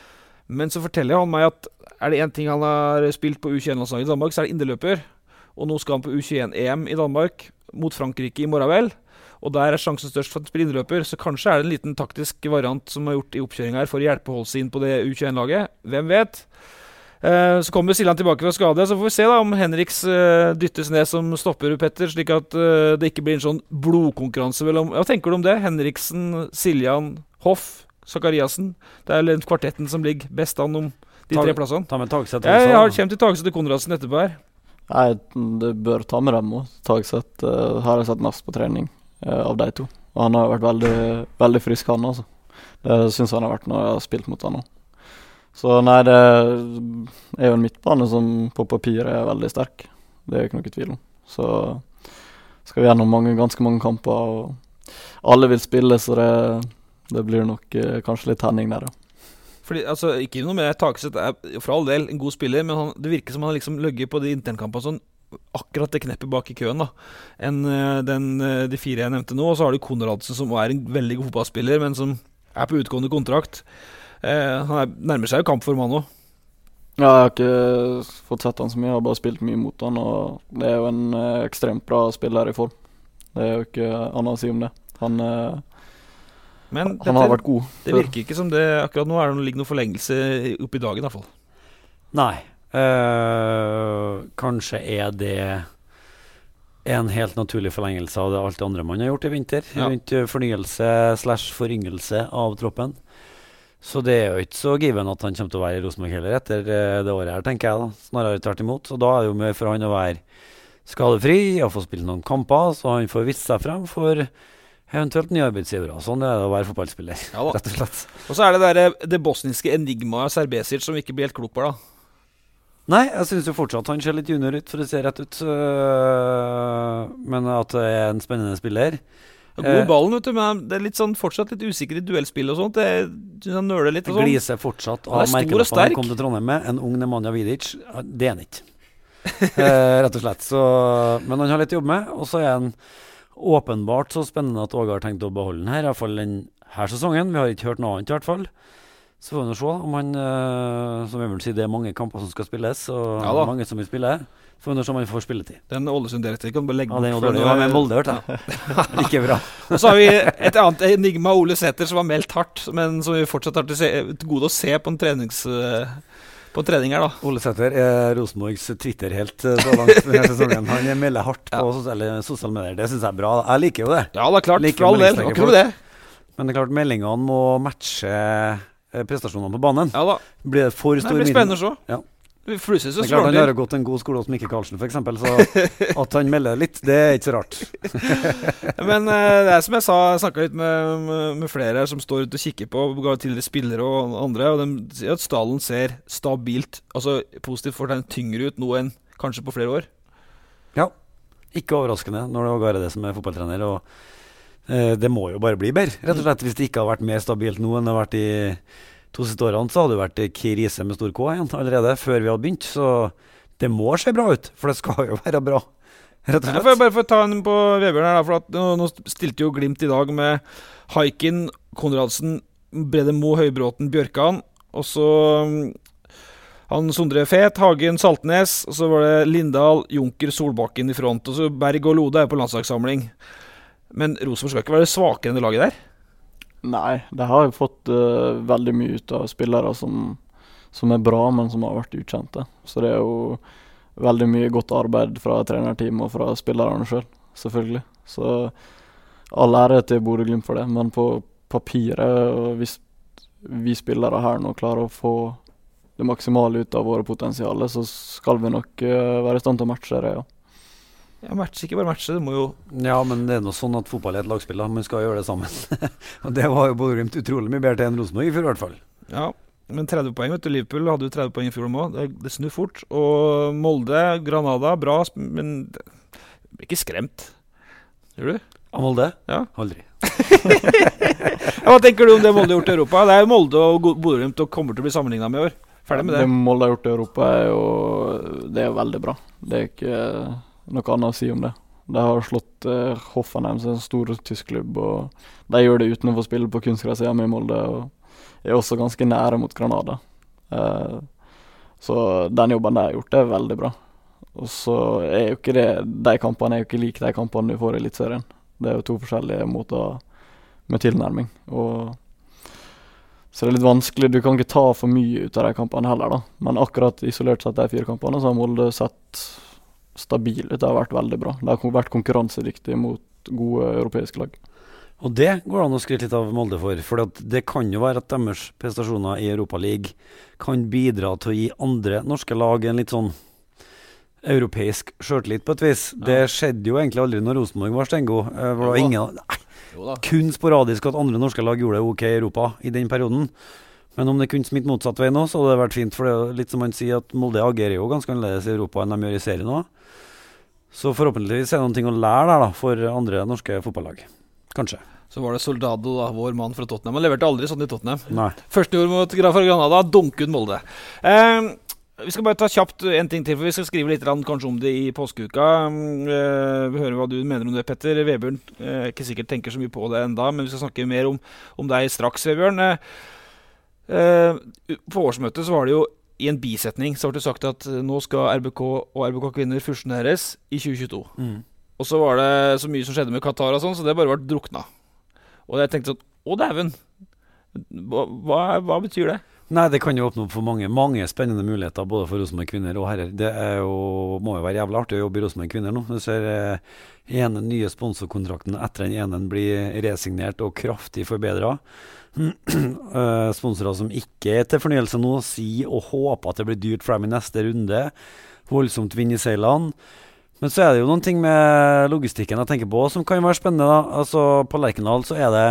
Men så forteller han meg at er det en ting han har spilt på U21-landslaget i Danmark, så er det indreløper. Og nå skal han på U21-EM i Danmark mot Frankrike i morgen vel. Og der er sjansen størst for at han spiller indreløper, så kanskje er det en liten taktisk variant som er gjort i oppkjøring her for å hjelpe Holse inn på det U21-laget. Hvem vet? Så kommer Siljan tilbake fra skade, så får vi se da om Henriks dyttes ned som stopper Petter, slik at det ikke blir en sånn blodkonkurranse mellom. Hva tenker du om det? Henriksen, Siljan, Hoff, Zakariassen. Det er den kvartetten som ligger best an om de 3 plassene. Ta med Tagseth også. Jeg har kjent til Tagseth og Konradsen etterpå her. Nei, det bør ta med dem også. Tagseth har jeg sett mest på trening av de to. Og han har vært veldig, veldig frisk han altså. Det synes han har vært når jeg har spilt mot han også. Så nei, det er jo en midtbane som på papiret er veldig sterk. Det er jo ikke noe tvil om. Så skal vi gjennom ganske mange kamper, og alle vil spille, så det blir nok kanskje litt tenning der, ja. Fordi, altså, ikke noe med Tagseth er for all del en god spiller, men det virker som han liksom løgger på de internkampene sånn, akkurat det kneppet bak i køen da, enn de 4 jeg nevnte nå. Og så har du Konradsen, som er en veldig god fotballspiller, men som er på utgående kontrakt. Han nærmer seg jo kampform han også. Ja, jeg har ikke fått sett han så mye, jeg har bare spilt mye mot han, og det er jo en ekstremt bra spiller i form. Det er jo ikke annet å si om det. Han har vært god. Det virker ikke som det akkurat nå ligger noe forlengelse oppe i dagen i hvert fall. Nei, kanskje er det en helt naturlig forlengelse av alt det andre man har gjort i vinter, rundt fornyelse/foryngelse av troppen. Så det er jo ikke så given at han kommer til å være i Rosenborg heller etter det året her, tenker jeg da. Snarere tvert imot. Og da er det jo mye for han å være skadefri og få spille noen kamper, så han får vist seg frem for eventuelt nye arbeidsgivere. Sånn er det å være fotballspiller, rett og slett. Og så er det det bosniske enigmaet Serbesic som ikke blir helt klok på da. Nei, jeg synes jo fortsatt han ser litt junior ut, for å se rett ut. Men at det er en spennende spiller. God ballen, vet du, men det er litt sånn, fortsatt litt usikker i duellspill og sånt. Det synes han nøler litt og sånn. Gliser fortsatt av merkelappen han kom til Trondheim med. En ung Nemanja Vidic, det er han ikke. Rett og slett. Så, men han har litt jobb med, og så er han åpenbart så spennende at Åge har tenkt å beholde den her, i hvert fall denne sesongen. Vi har ikke hørt noe annet i hvert fall. Så får vi nå se om han, som jeg vil si, det er mange kamper som skal spilles, og mange som vil spille. Så får vi nå se om han får spilletid. Den Ålesund-direkte kan bare legge den er dårlig. Med Molde, hørte jeg. Ikke bra. Og så har vi et annet enigma, Ole Sæter, som har meldt hardt, men som vi fortsatt har til gode å se på en trening her da. Ole Sæter er Rosenborgs Twitter-helt så langt denne sesongen. Han melder hardt på sosiale medier. Det synes jeg er bra. Jeg liker jo det. Ja, det er klart. For all del. Akkurat det. Men det er klart, meldingene må matche prestasjonene på banen. Ja da. Blir det for stor midden? Det blir spennende å se. Ja. Det er klart han har gått en god skole hos Mikke Karlsen for eksempel, så at han melder litt, det er ikke så rart. Men det er som jeg sa, jeg snakket litt med flere som står ute og kikker på tidligere spillere og andre, og de sier at stallen ser stabilt, altså positivt for den tyngre ut nå enn kanskje på flere år. Ja, ikke overraskende når det er det som er fotballtrener, og det må jo bare bli bedre, rett og slett. Hvis det ikke har vært mer stabilt nå enn det har vært i 2 siste årene, så hadde det vært krise med stor K igjen allerede før vi hadde begynt, så det må se bra ut, for det skal jo være bra, rett og slett. Jeg får bare få ta en på Vebjørn her da, for at nå stilte jo Glimt i dag med Haikin, Konradsen, Brede Mo, Høybråten, Bjørkan, og så han Sondre Fet, Hagen, Saltnes, og så var det Lindahl, Junker, Solbakken i front, og så Berg og Lode er på landslagssamling. Men Rosenborg skal ikke være svakere enn det laget der? Nei, det har jo fått veldig mye ut av spillere som er bra, men som har vært ukjente. Så det er jo veldig mye godt arbeid fra trenerteam og fra spillerne selv, selvfølgelig. Så all ære til Bodø Glimt for det, men på papiret, hvis vi spillere her nå klarer å få det maksimale ut av våre potensialer, så skal vi nok være i stand til å matche det, ja. Ja, ikke bare matche, det må jo... Ja, men det er noe sånn at fotball er et lagspill, man skal gjøre det sammen. Og det var jo Bodø Glimt utrolig mye bedre til enn Rosenborg i fjor i hvert fall. Ja, men 30 poeng, vet du, Liverpool hadde jo 30 poeng i fjor også. Det snur fort. Og Molde, Granada, bra, men det blir ikke skremt. Gjør du? Av Molde? Ja. Aldri. Hva tenker du om det Molde har gjort i Europa? Det er jo Molde og Bodø Glimt og kommer til å bli sammenlignet med i år. Ferdig med det. Det Molde har gjort i Europa det er jo veldig bra. Det er ikke noe annet å si om det. De har slått Hoffenheim, en stor tysk klubb, og de gjør det uten å få spille på kunstgras hjemme i Molde, og er også ganske nære mot Granada. Så den jobben de har gjort, det veldig bra. Og så jo ikke de kampene jo ikke like de kampene du får i Eliteserien. Det jo 2 forskjellige måter med tilnærming. Så det litt vanskelig, du kan ikke ta for mye ut av de kampene heller da. Men akkurat isolert sett de 4 kampene, så har Molde sett stabil ut. Det har vært veldig bra. De har vært konkurransedyktige mot gode europeiske lag. Og det går an å skryte litt av Molde for det kan jo være at deres prestasjoner i Europa League kan bidra til å gi andre norske lag en litt sånn europeisk selvtillit på et vis. Ja. Det skjedde jo egentlig aldri når Rosenborg var stengod. Det var kun sporadisk at andre norske lag gjorde det ok i Europa i den perioden. Men om det kunne smitte motsatt vei nå, så hadde det vært fint, for det er litt som man sier at Molde agerer jo ganske annerledes i Europa enn de gjør i serien nå. Så forhåpentligvis det noen ting å lære der da, for andre norske fotballag. Kanskje. Så var det Soldado da, vår mann fra Tottenham. Han leverte aldri sånn i Tottenham. Nei. Første ord mot Graf fra Granada, dunket Molde. Vi skal bare ta kjapt en ting til, for vi skal skrive litt kanskje om det i påskeuka. Vi hører hva du mener om det, Petter. Vebjørn ikke sikkert tenker så mye på det enda, men vi skal snakke mer om deg straks, Vebjørn. På årsmøtet så var det jo i en bisetning så ble det sagt at nå skal RBK og RBK Kvinner fusjoneres i 2022. Og så var det så mye som skjedde med Qatar og sånn, så det bare ble drukna. Og jeg tenkte sånn, dæven, hva betyr det? Nei, det kan jo åpne opp for mange spennende muligheter, både for Rosenborg Kvinner og herrer. Det må jo være jævlig artig å jobbe i Rosenborg Kvinner nå. Du ser ene nye sponsorkontrakten etter den ene blir resignert og kraftig forbedret. Sponsorer som ikke til fornyelse nå, sier og håper at det blir dyrt for dem i neste runde. Voldsomt vind i seilene. Men så det jo noen ting med logistikken jeg tenker på som kan være spennende da. Altså på Lerkendal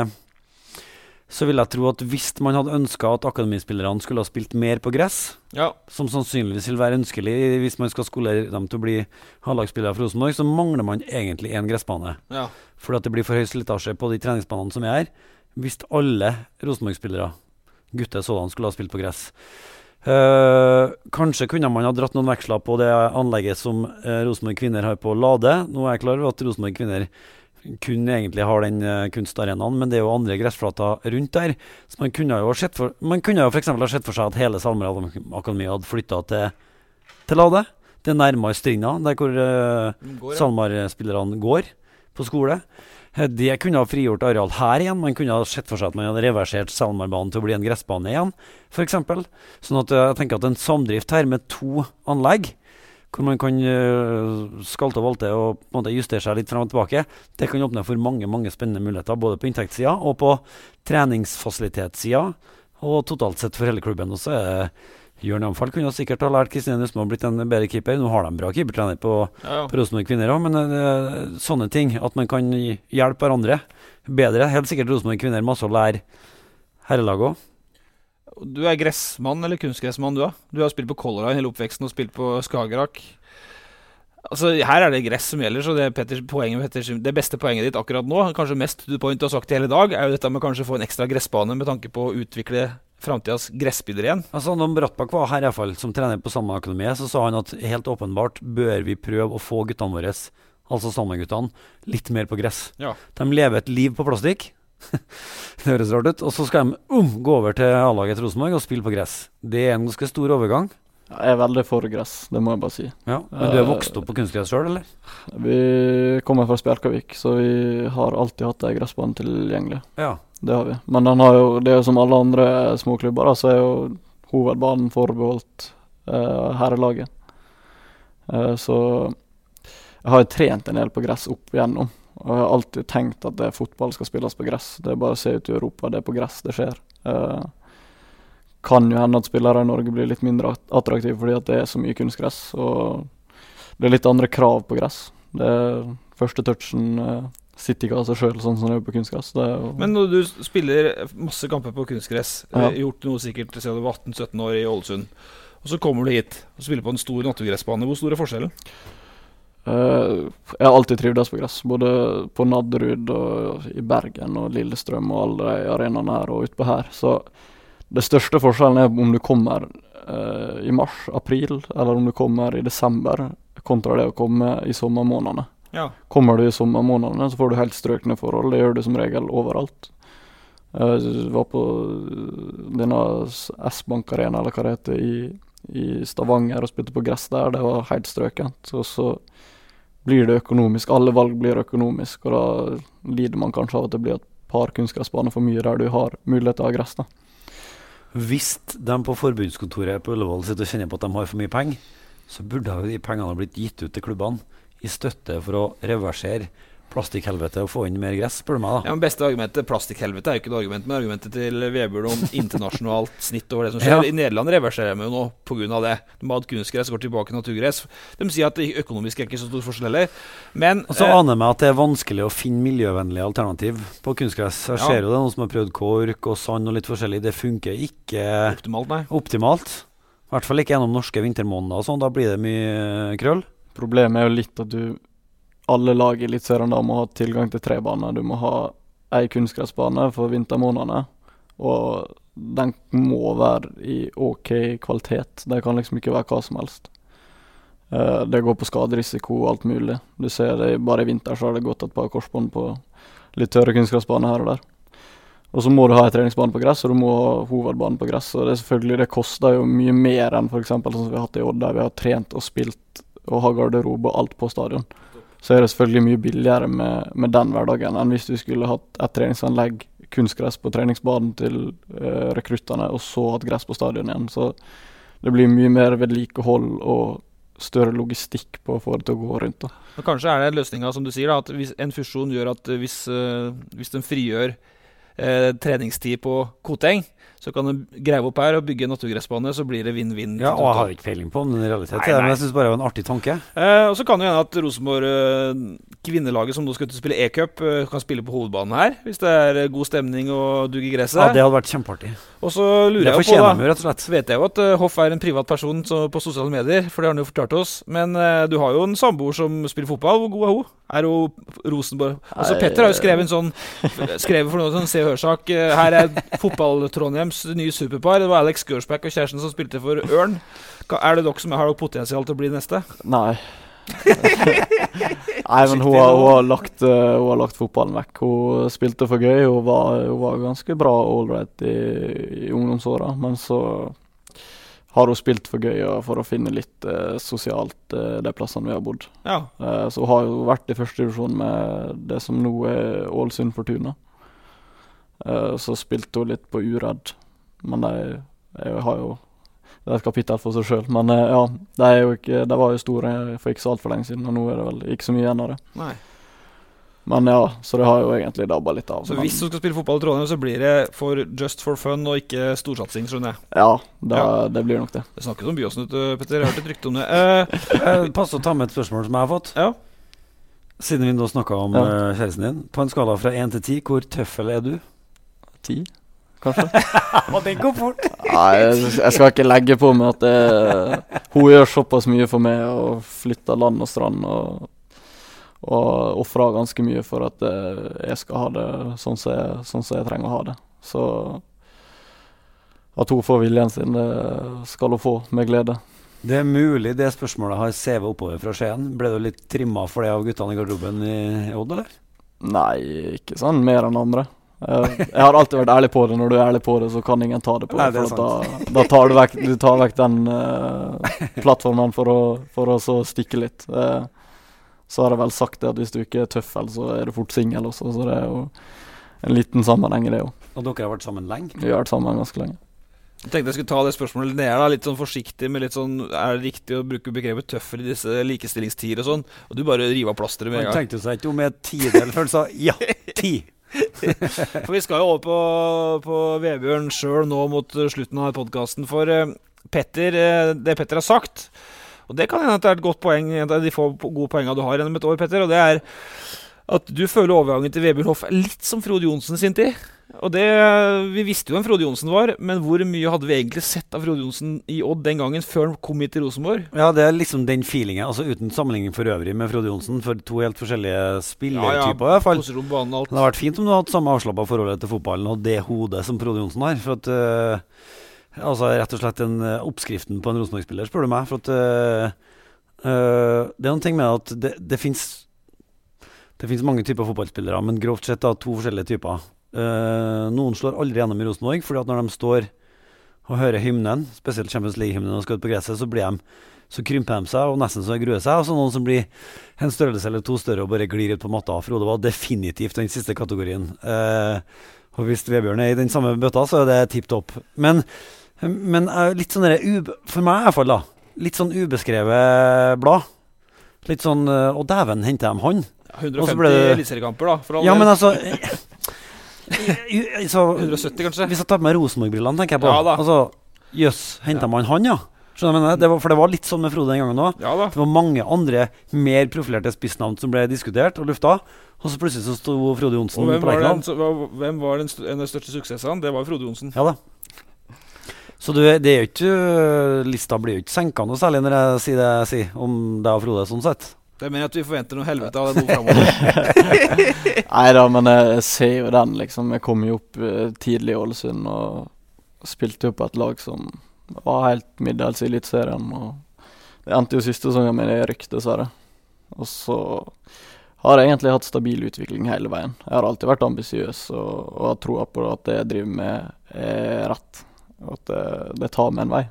så vil jeg tro at hvis man hadde ønsket at akademispillerne skulle ha spilt mer på gress, som sannsynligvis vil være ønskelig hvis man skal skolere dem til å bli halvlagsspillere fra Rosenborg, så mangler man egentlig en gressbane. Fordi at det blir for høy slitasje på de treningsbanene som her, hvis alle Rosenborg-spillere, gutter sådan, skulle ha spilt på gress. Kanskje kunne man ha dratt noen veksler på det anlegget som Rosenborg Kvinner har på Lade. Nå jeg klar over at Rosenborg Kvinner kun egentlig har den kunstarenaen, men det jo andre gressflater rundt der. Så man kunne jo for eksempel ha sett for seg at hele Salmar Akademiet hadde flyttet til Lade. Det nærmere Strinda, der hvor Salmar-spillerne går på skole. Det kunne ha frigjort areal her igjen. Man kunne ha sett for seg at man hadde reversert Salmarbanen til å bli en gressbane igjen, for eksempel. Sånn at jeg tenker at en samdrift her med 2 anlegg, hvor man kan skalte og valte og på en måte justere seg litt frem og tilbake, det kan åpne for mange spennende muligheter, både på inntektssiden og på treningsfasilitetssiden, og totalt sett for hele klubben. Og så Jørn Jamfall kunne sikkert ha lært Kristine Nussmo å blitt en bedre keeper. Nå har de bra keepertrener på Rosenborg Kvinner også, men sånne ting, at man kan hjelpe hverandre bedre. Helt sikkert Rosenborg Kvinner masse å lære herrelaget også. Du gressmann eller kunstgressmann du da? Du har spilt på Color Line hele oppveksten og spilt på Skagerrak. Altså, her det gress som gjelder, så det beste poenget ditt akkurat nå, kanskje mest to the point du har sagt det hele dag, jo dette med kanskje få en ekstra gressbane med tanke på å utvikle fremtidens gressspiller igjen. Altså, når Brattbakk var her i hvert fall, som trener på samme akademi, så sa han at helt åpenbart bør vi prøve å få guttene våre, altså Salmar-guttene, litt mer på gress. De lever et liv på plastikk. Det høres rart ut. Og så skal de gå over til A-laget til Rosenborg og spille på gress. Det en ganske stor overgang. Jeg veldig for gress, det må jeg bare si. Ja, men du vokst opp på kunstgress selv, eller? Vi kommer fra Spjelkavik, så vi har alltid hatt en gressbane tilgjengelig. Ja. Det har vi. Men det jo som alle andre småklubber, så jo hovedbanen forbeholdt herrelaget. Så jeg har trent en del på gress opp igjennom. Og jeg har alltid tenkt at fotball skal spilles på gress. Det bare å se ut i Europa, det på gress det skjer. Kan jo hende at spillere i Norge blir litt mindre attraktive fordi at det så mye kunstgress, og det litt andre krav på gress. Det første touchen sitter ikke av seg selv sånn som det på kunstgress. Men når du spiller masse kamper på kunstgress, gjort noe sikkert siden du var 18-17 år i Ålesund, og så kommer du hit og spiller på en stor naturgressbane, hvor stor forskjellen? Jeg har alltid trivdes på gress, både på Nadderud og i Bergen og Lillestrøm og alle de arenaene her og utpå her. Så det største forskjellen om du kommer i mars, april, eller om du kommer i desember, kontra det å komme i sommermånedene. Kommer du i sommermånedene, så får du helt strøkne forhold. Det gjør du som regel overalt. Var på denne S-Bank Arena, eller hva det heter, i Stavanger og spilte på gress der. Det var helt strøkent. Så blir det økonomisk. Alle valg blir økonomisk, og da lider man kanskje av at det blir et par kunstgressbaner for mye der du har mulighet til å ha gress da. Hvis de på forbundskontoret på Ullevål sitter og kjenner på at de har for mye penger, så burde jo de pengene ha blitt gitt ut til klubbene i støtte for å reversere plastikkhelvete og få inn mer gress, spør du meg da. Ja, men beste argumentet, plastikkhelvete er jo ikke noe argument, men argumentet til Vebjørn om internasjonalt snitt over det som skjer. I Nederland reverserer de jo nå på grunn av det. De har hatt kunstgress, går tilbake til naturgress. De sier at det økonomisk er ikke så stor forskjell heller. Men og så aner jeg meg at det er vanskelig å finne miljøvennlige alternativ på kunstgress. Jeg ser jo det, noen som har prøvd kork og sand og litt forskjellig. Det funker ikke optimalt. I hvert fall ikke gjennom norske vintermåneder og sånn. Da blir det mye krøll. Problemet er jo litt at alle lag i Eliteserien da må ha tilgang til 3 baner. Du må ha en kunstgressbane for vintermånedene, og den må være i ok kvalitet. Det kan liksom ikke være hva som helst. Det går på skaderisiko og alt mulig. Du ser det, bare i vinter så har det gått et par korsbånd på litt tørre kunstgressbane her og der. Og så må du ha en treningsbane på gress, og du må ha hovedbane på gress. Og det selvfølgelig, det koster jo mye mer enn for eksempel sånn som vi har hatt i Odd, der vi har trent og spilt og har garderobe og alt på stadion. Så er det selvfølgelig mye billigere med den hverdagen enn hvis du skulle hatt et treningsanlegg, kunstgress på treningsbanen til rekruttene, og så hatt gress på stadion igjen. Så det blir mye mer vedlikehold og større logistikk på å få det til å gå rundt da. Og kanskje er det løsningen som du sier da, at hvis en fusjon gjør at hvis den frigjør treningstid på Koteng, så kan du greve opp her og bygge en naturgressbane, så blir det vinn-vinn. Ja, og jeg har ikke feiling på om den realitet er, men jeg synes bare det var en artig tanke. Og så kan det hende at Rosenborg kvinnelaget som nå skal til å spille E-cup kan spille på hovedbanen her, hvis det er god stemning og dugg i gresset. Ja, det hadde vært kjempeartig. Og så lurer jeg på da, rett og slett. Vet jeg jo at Hoff er en privat person på sosiale medier, for det har han jo fortalt oss, men du har jo en samboer som spiller fotball. Hvor god er hun? Er hun Rosenborg? Altså Petter har jo skrevet for noe sånn Se og Hør-sak. Her er fotball-Trondheims nye superpar. Det var Alex Gersbach og kjæresten som spilte for Ørn. Er det dere som har potensial til å bli neste? Nei. Nei, men hun har lagt fotballen vekk. Hun spilte for gøy, hun var ganske bra all-right i ungdomsåra, men så har hun spilt for gøy for å finne litt sosialt de plassene vi har bodd. Ja. Så hun har jo vært i første divisjon med det som nå er Ålesund Fortuna. Så spilte hun litt på Uredd, men jeg har jo det er et kapittel for seg selv, men ja, det var jo store for ikke så alt for lenge siden, og nå er det vel ikke så mye igjen av det. Nei. Men ja, så det har jo egentlig dabba litt av. Så hvis du skal spille fotball i Trondheim, så blir det just for fun og ikke storsatsing, skjønner jeg? Ja, det blir nok det. Det snakkes om Byåsen, Petter. Jeg har hørt et rykte om det. Pass å ta med et spørsmål som jeg har fått. Ja. Siden vi nå snakket om kjæresten din. På en skala fra 1 til 10, hvor tøffel er du? 10, kanskje. Og den går fort. Nei, jeg skal ikke legge på meg at hun gjør såpass mye for meg og flytter land og strand og offrer ganske mye for at jeg skal ha det sånn som jeg trenger å ha det. Så at hun får viljen sin, det skal hun få med glede. Det er mulig det spørsmålet har CV oppover fra Skien. Ble du litt trimmet for det av guttene i garderoben i Odd, eller? Nei, ikke sånn mer enn andre. Jeg har alltid vært ærlig på det. Når du er ærlig på det, så kan ingen ta det på det. Da tar du tar vekk den plattformen for å så stikke litt. Så har jeg vel sagt det at hvis du ikke er tøffel, så er du fort single også. Så det er jo en liten sammenheng i det jo. Og dere har vært sammen lenge? Vi har vært sammen ganske lenge. Jeg tenkte jeg skulle ta det spørsmålet litt ned da, litt sånn forsiktig med litt sånn, er det riktig å bruke begrepet tøffel i disse likestillingstider og sånn? Og du bare river av plasteret med en gang. Han tenkte seg ikke om et tidel før han sa ja, 10. For vi skal jo over på Vebjørn selv nå mot slutten av podcasten. For Petter, det Petter har sagt, og det kan hende at det er et godt poeng, de får gode poengene du har gjennom et år, Petter, og det er at du føler overgangen til Vebjørn Hoff er litt som Frode Johnsen sin tid. Og det, vi visste jo hvem Frode Johnsen var, men hvor mye hadde vi egentlig sett av Frode Johnsen i Odd den gangen før han kom hit til Rosenborg? Ja, det er liksom den feelingen, altså uten sammenligning for øvrig med Frode Johnsen, for to helt forskjellige spillertyper i hvert fall. Posisjon, alt. Det har vært fint om du har hatt samme avslappet forholdet til fotballen og det hodet som Frode Johnsen har, for at altså rett og slett en oppskriften på en Rosenborg-spiller, spør du meg, for at det er noen ting med at det finnes mange typer fotballspillere, men grovt sett da, to forskjellige typer. Noen slår aldri gjennom I Rosenborg, fordi at når de står og hører hymnen, spesielt Champions League-hymnen og skal ut på gresset, så krymper de seg og nesten så gruer seg. Og så noen som blir en størrelse eller to større og bare glir ut på matta. Frode var definitivt den siste kategorien. Og hvis Vebjørn I den samme bøtta, så det tipp topp. Men litt sånn for meg I hvert fall da, litt sånn ubeskrevet blad. Litt sånn, og dæven hentet de han. 150 elitseriekamper da, for alle. Ja, men altså... 170 kanskje. Hvis jeg tar på meg Rosenborg-brillene, tenker jeg på. Ja da. Altså, hentet man han, ja. Skjønner du, for det var litt sånn med Frode den gangen også. Ja da. Det var mange andre mer profilerte spissnavn som ble diskutert og lufta. Og så plutselig så stod Frode Johnsen på Leikland. Hvem var en av de største suksessene? Det var Frode Johnsen. Ja da. Så det jo ikke, lista blir jo ikke senket noe særlig når jeg sier det jeg sier om det og Frode sånn sett. Det mener at vi forventer noe helvete av det nå fremover. Neida, men jeg ser jo den liksom. Jeg kom jo opp tidlig I Ålesund og spilte jo på et lag som var helt middels I elitserien. Og det endte jo siste sesongen med det rykk, dessverre. Og så har jeg egentlig hatt stabil utvikling hele veien. Jeg har alltid vært ambisiøs og har troa på at det jeg driver med rett. Og at det tar med en vei.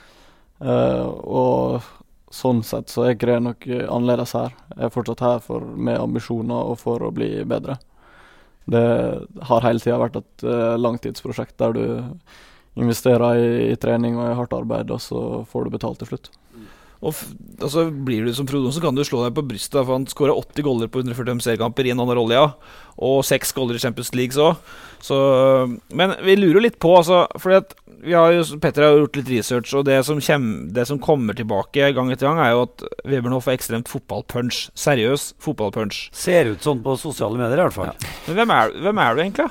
Og sånn sett så ikke det nok annerledes her. Jeg fortsatt her med ambisjoner og for å bli bedre. Det har hele tiden vært et langtidsprosjekt der du investerer I trening og I hardt arbeid, og så får du betalt til slutt. Og altså blir du som Frode Johnsen, så kan du slå deg på brystet, for han skåret 80 goller på 145 seriekamper I en annen rolle, ja. Og 6 goller I Champions League så men vi lurer litt på, altså, fordi at Petter har gjort litt research, og det som kommer tilbake gang etter gang jo at Vebjørn Hoff ekstremt fotballpunch, seriøs fotballpunch. Ser ut sånn på sosiale medier I hvert fall. Ja. Men hvem du egentlig?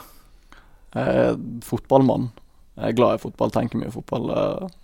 Fotballmann. Jeg glad I fotball, tenker mye fotball.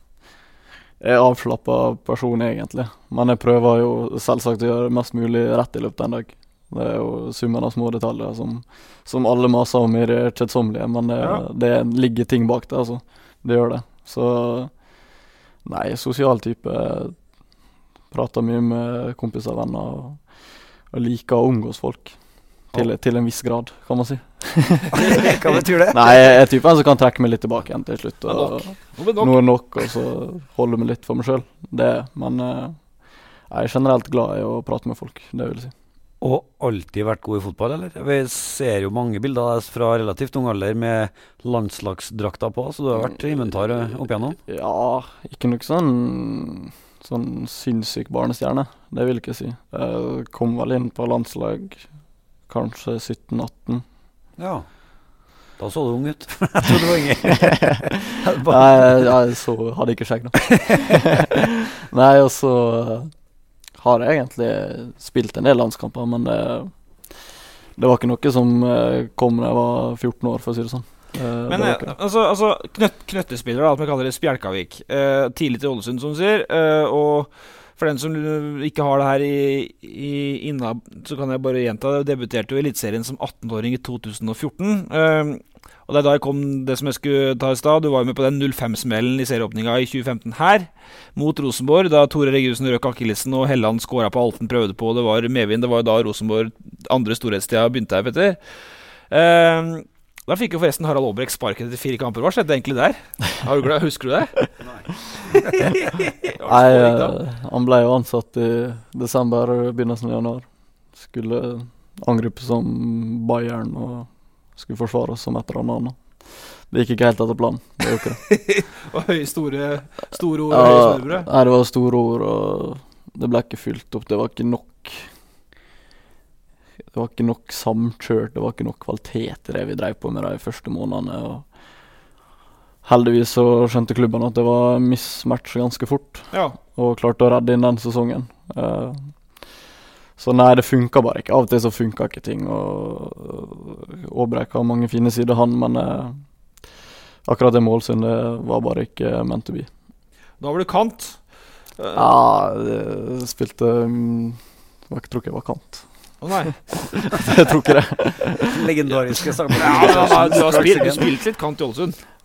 Jeg avslappet person egentlig, men jeg prøver jo selvsagt å gjøre mest mulig rett I løpet av en dag. Det jo summen av små detaljer som alle maser om I det kjedsommelige, men det ligger ting bak det, altså. Det gjør det. Så nei, sosial type, prater mye med kompiser og venner, og liker å omgås folk. Til en viss grad, kan man si. Hva betyr det? Nei, jeg typen som kan trekke meg litt tilbake igjen til slutt. Noe nok, og så holde meg litt for meg selv. Men jeg generelt glad I å prate med folk, det vil jeg si. Og alltid vært god I fotball, eller? Vi ser jo mange bilder av deg fra relativt ung alder med landslagsdrakter på, så du har vært inventar opp igjennom? Ja, ikke noe sånn sinnssyk barnestjerne, det vil jeg ikke si. Jeg kom vel inn på landslag kanskje 17-18. Ja. Da så du ung ut. Jeg trodde du var yngre. Nei, så hadde jeg ikke skjegg da. Nei, og så har jeg egentlig spilt en del landskamper, men det var ikke noe som kom da jeg var 14 år, for å si det sånn. Men altså knøttespillere, alt man kaller det Spjelkavik. Tidlig til Ålesund, som du sier, og for den som ikke har det her innan, så kan jeg bare gjenta det. Jeg debuterte jo I Elitserien som 18-åring I 2014. Og det da jeg kom det som jeg skulle ta I sted. Du var jo med på den 0-5-smellen I serieåpninga I 2015 her, mot Rosenborg, da Tore Regiussen røk akillesen og Helland skåret på alt den prøvde på. Det var medvind, det var jo da Rosenborg andre storhetstida begynte her, Petter. Da fikk jo forresten Harald Aabrekk sparket etter 4 kamper. Hva skjedde egentlig der? Husker du det? Nei, han ble jo ansatt I desember, begynnelsen av januar. Skulle angripe som Bayern og skulle forsvare oss som et eller annet. Det gikk ikke helt etter planen. Det gjorde ikke det. Og store ord og høye smørbrød? Nei, det var store ord, og det ble ikke fylt opp. Det var ikke nok. Det var ikke nok samkjørt, det var ikke nok kvalitet I det vi drev på med de første månedene, og heldigvis så skjønte klubben at det var mismatch ganske fort, og klarte å redde inn den sesongen. Så nei, det funket bare ikke. Av og til så funket ikke ting, og Aabrekk har mange fine sider han, men akkurat det målsyn, det var bare ikke meant to be. Da var du kant? Ja, jeg spilte, jeg tror ikke jeg var kant. Nei. Jeg tror ikke det. Legendariske sanger. Ja, du har spilt litt kant I Ålesund.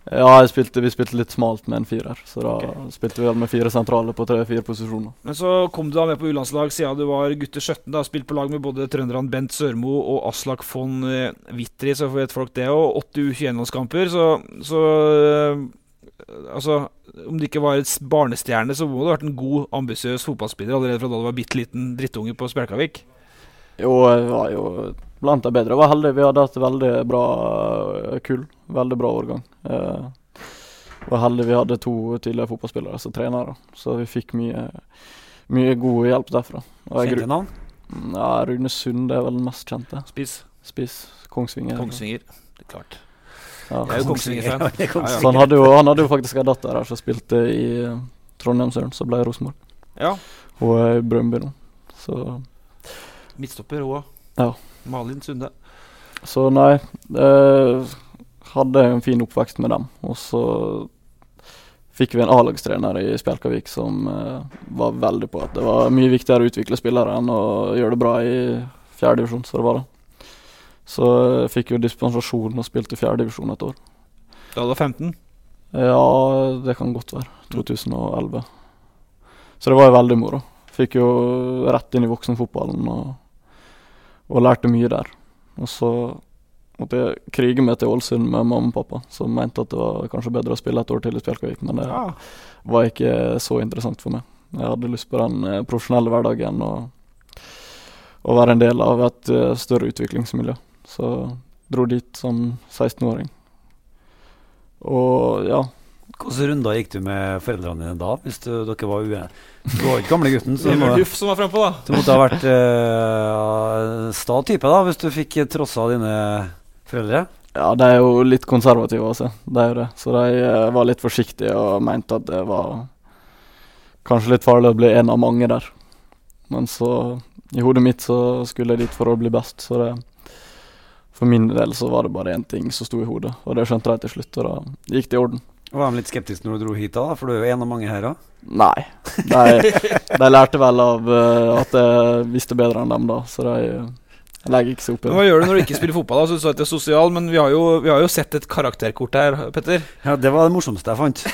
Ja, vi spilte litt smalt med en 4, så da spilte vi vel med 4 sentrale på 3-4 posisjoner. Men så kom du da med på U-landslag siden du var gutter 17, da, spilt på lag med både trønderen Bent Sørmo og Aslak von Wittri, så vet folk det, og 80 U21-landskamper, så altså, om det ikke var et barnestjerne, så må du ha vært en god, ambisiøs fotballspiller allerede fra da du var bitteliten drittunge på Spjelkavik. Jo, jeg var jo blant de bedre. Jeg var heldig, vi hadde hatt veldig bra kull, veldig bra årgang. Var heldig vi hadde 2 tidligere fotballspillere som trenere, så vi fikk mye god hjelp derfra. Kjente navn? Ja, Rune Sunde er vel den mest kjente. Spiss. Kongsvinger. Det er klart. Ja. Jeg er jo Kongsvinger-fan. Så han hadde jo faktisk en datter her som spilte i Trondheimsøren, så ble Rosenborg. Ja. Hun er i Brøndby nå, så... Midtstopper også. Ja. Malin Sunde. Så nei, hadde en fin oppvekst med dem. Og så fikk vi en A-lagstrener i Spjelkavik som var veldig på at det var mye viktigere å utvikle spillere enn å gjøre det bra i 4. divisjon, så det var det. Så fikk jo dispensasjon og spilte 4. divisjon et år. Da var du 15? Ja, det kan godt være. 2011. Så det var jo veldig moro. Fikk jo rett inn i voksenfotballen og lærte mye der. Og så måtte jeg krige meg til Ålesund med mamma og pappa, som mente at det var kanskje bedre å spille et år til i Spjelkavik, men det var ikke så interessant for meg. Jeg hadde lyst på den profesjonelle hverdagen og være en del av et større utviklingsmiljø. Så dro dit som 16-åring. Og ja. Hvilke runder gikk du med foreldrene dine da, hvis dere var uenige? Du var ikke gamle gutten, så det var Huff som var fremme på da. Du måtte ha vært sta type da, hvis du fikk trossa dine foreldre. Ja, de er jo litt konservative også, det er jo det. Så de var litt forsiktige og mente at det var kanskje litt farlig å bli en av mange der. Men så, i hodet mitt så skulle jeg dit for å bli best, så det, for min del så var det bare en ting som sto i hodet, og det skjønte jeg til slutt, og da gikk det i orden. Var de litt skeptiske når du dro hit da, for du er jo en av mange her da? Nei, de lærte vel av at jeg visste bedre enn dem da, så de legger ikke seg opp i det. Hva gjør du når du ikke spiller fotball da? Så du sa at det er sosial, men vi har jo sett et karakterkort her, Petter. Ja, det var det morsomste jeg fant.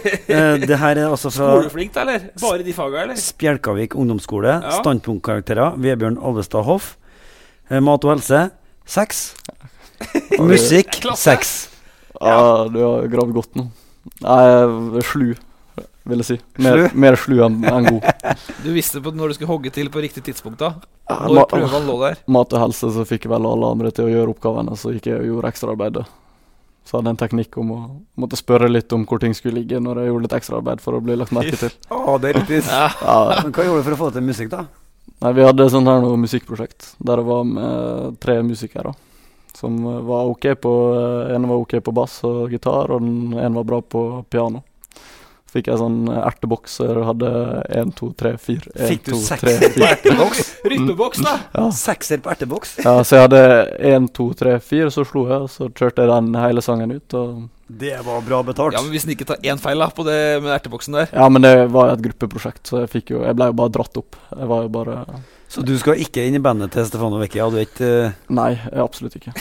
Det her er altså fra... Skoleflink da, eller? Bare de fagene, eller? Spjelkavik ungdomsskole, standpunktkarakterer, Vebjørn Alvestad Hoff, mat og helse, 6, musikk, 6. Ja, du har gravd godt nå. Nei, slu, vil jeg si. Mer slu enn god. Du visste på når du skulle hogge til på riktig tidspunkt da? Når prøven lå der? Mat og helse, så fikk jeg vel alle andre til å gjøre oppgavene, så gikk jeg og gjorde ekstraarbeidet. Så hadde jeg en teknikk om å måtte spørre litt om hvor ting skulle ligge når jeg gjorde litt ekstraarbeid for å bli lagt merke til. Det er riktig. Men hva gjorde du for å få til musikk da? Nei, vi hadde sånn her noe musikkprosjekt, der jeg var med 3 musikere. Som var ok en var ok på bass og gitar, og en var bra på piano. Fikk jeg sånn ertebokser, hadde 1, 2, 3, 4. Fikk du 6 på erteboks? Rytmeboks da? Ja. 6 på erteboks? Ja, så jeg hadde 1, 2, 3, 4, så slo jeg, og så kjørte jeg den hele sangen ut. Og det var bra betalt. Ja, men hvis den ikke tar en feil da, på det med erteboksen der. Ja, men det var et gruppeprosjekt, så jeg ble jo bare dratt opp. Jeg var jo bare... Så du skal ikke inn i bandet til Stefano Vecchia, du vet? Nei, absolutt ikke.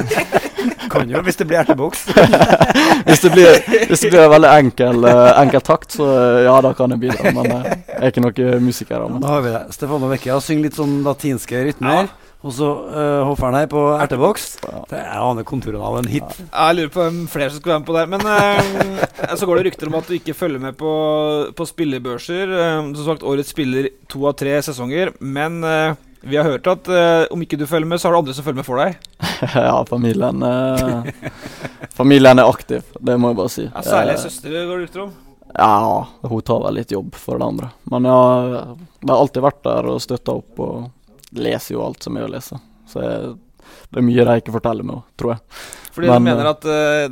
Kan jo, hvis det blir erteboks. hvis det blir veldig enkel takt, så ja, da kan jeg bidra, men jeg er ikke noe musiker. Men. Da har vi det. Stefano Vecchia synger litt sånn latinske rytmer, og så hopper han her på erteboks. Det er aner konturen av en hit. Jeg lurer på hvem flere som skal være med på der, men så går det rykter om at du ikke følger med på spillerbørser. Som sagt, årets spiller 2 av 3 sesonger, men vi har hørt at om ikke du følger med, så har du andre som følger med for deg. Ja, familien er aktiv, det må jeg bare si. Ja, særlig søster går det rykter om. Ja, hun tar vel litt jobb for det andre. Men jeg har alltid vært der og støttet opp, og leser jo alt som er å lese. Så det er mye de ikke forteller meg, tror jeg. Fordi de mener at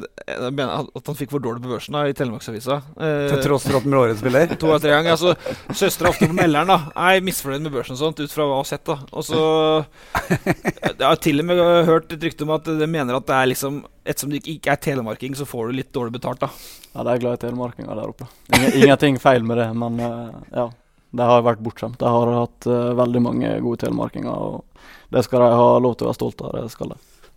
han fikk for dårlig på børsen da, i Telemarksavisa. Til tross for at han ble årets spiller? 2 av 3 ganger. Altså, søstre ofte på melderen da. Jeg er misfornøyd med børsen og sånt, ut fra hva jeg har sett da. Og så jeg har til og med hørt et rykte om at de mener at det er liksom, ettersom det ikke er telemarking, så får du litt dårlig betalt da. Ja, det er glad i telemarkinger der oppe. Ingenting feil med det, men ja. Det har vært bortskjemt. De har hatt veldig mange gode telemarkinger, og det skal de ha lov til å være stolt av, det skal de.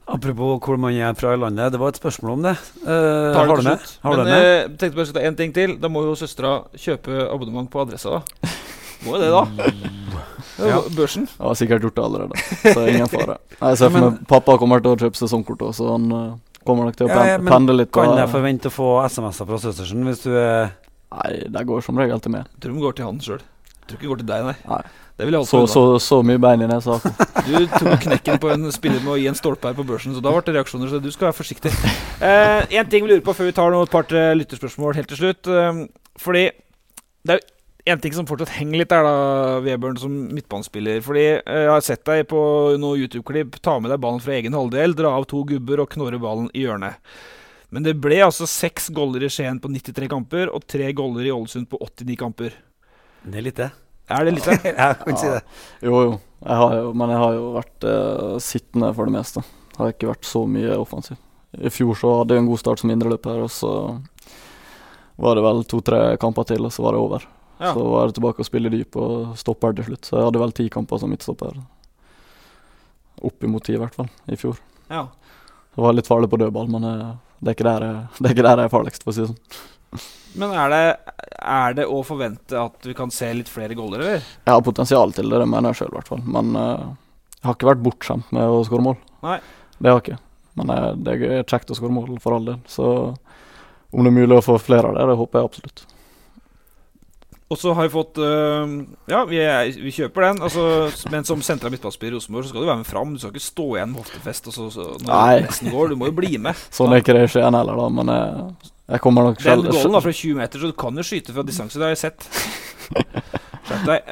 Apropos hvor man fra i landet, det var et spørsmål om det. Har du med? Har du Men med? tenkte bare å ta en ting til. Da må jo søstera kjøpe abonnement på adressa da. Må jo det da. Ja. Børsen. Jeg har sikkert gjort det allerede, så ingen fare. Jeg ser for meg pappa kommer til å kjøpe sesongkort også, så han kommer nok til å pendle litt. Kan jeg forvente å få SMS-er fra søstersen hvis du Nei, det går som regel til meg. Jeg tror de går til han selv. Jeg tror ikke det går til deg, nei. Det vil jeg så mye bein i den saken. Du tok knekken på en spiller med å gi en stolpe her på børsen, så da ble det reaksjoner, så du skal være forsiktig. En ting vi lurer på før vi tar et par lytterspørsmål helt til slutt. Fordi det er en ting som fortsatt henger litt der da, Vebjørn, som midtbanespiller. Fordi jeg har sett deg på noen YouTube-klipp, ta med deg ballen fra egen halvdel, dra av 2 gubber og knorre ballen i hjørnet. Men det ble altså 6 goller i Skien på 93 kamper, og 3 goller i Ålesund på 89 kamper. Det er litt det. Er det litt det? Jeg kan si det. Jo. Men jeg har jo vært sittende for det meste. Jeg har ikke vært så mye offensiv. I fjor så hadde jeg en god start som indreløper, og så var det vel 2-3 kamper til, og så var det over. Ja. Så var jeg tilbake og spille dyp og stopper til slutt. Så jeg hadde vel 10 kamper som midtstopper. Opp imot 10 i hvert fall, i fjor. Ja. Det var litt farlig på dødball, men det er ikke der jeg er farligst, for å si det sånn. Men er det å forvente at vi kan se litt flere goller, eller? Jeg har potensial til det mener jeg selv i hvert fall. Men jeg har ikke vært bortskjemt med å skåre mål. Nei. Det har jeg ikke. Men det er kjekt å skåre mål for all del. Så om det er mulig å få flere av det håper jeg absolutt. Og så har vi fått vi kjøper den altså, men som sentral midtbanespiller i Rosenborg så skal du være med fram. Du skal ikke stå igjen med hoftefest og så når nesten går. Du må jo bli med. Sånn er ikke det Skien heller da. Men jeg kommer nok selv. Den gålen da fra 20 meter, så du kan jo skyte fra distanse. Det har jeg sett. Skjønt deg.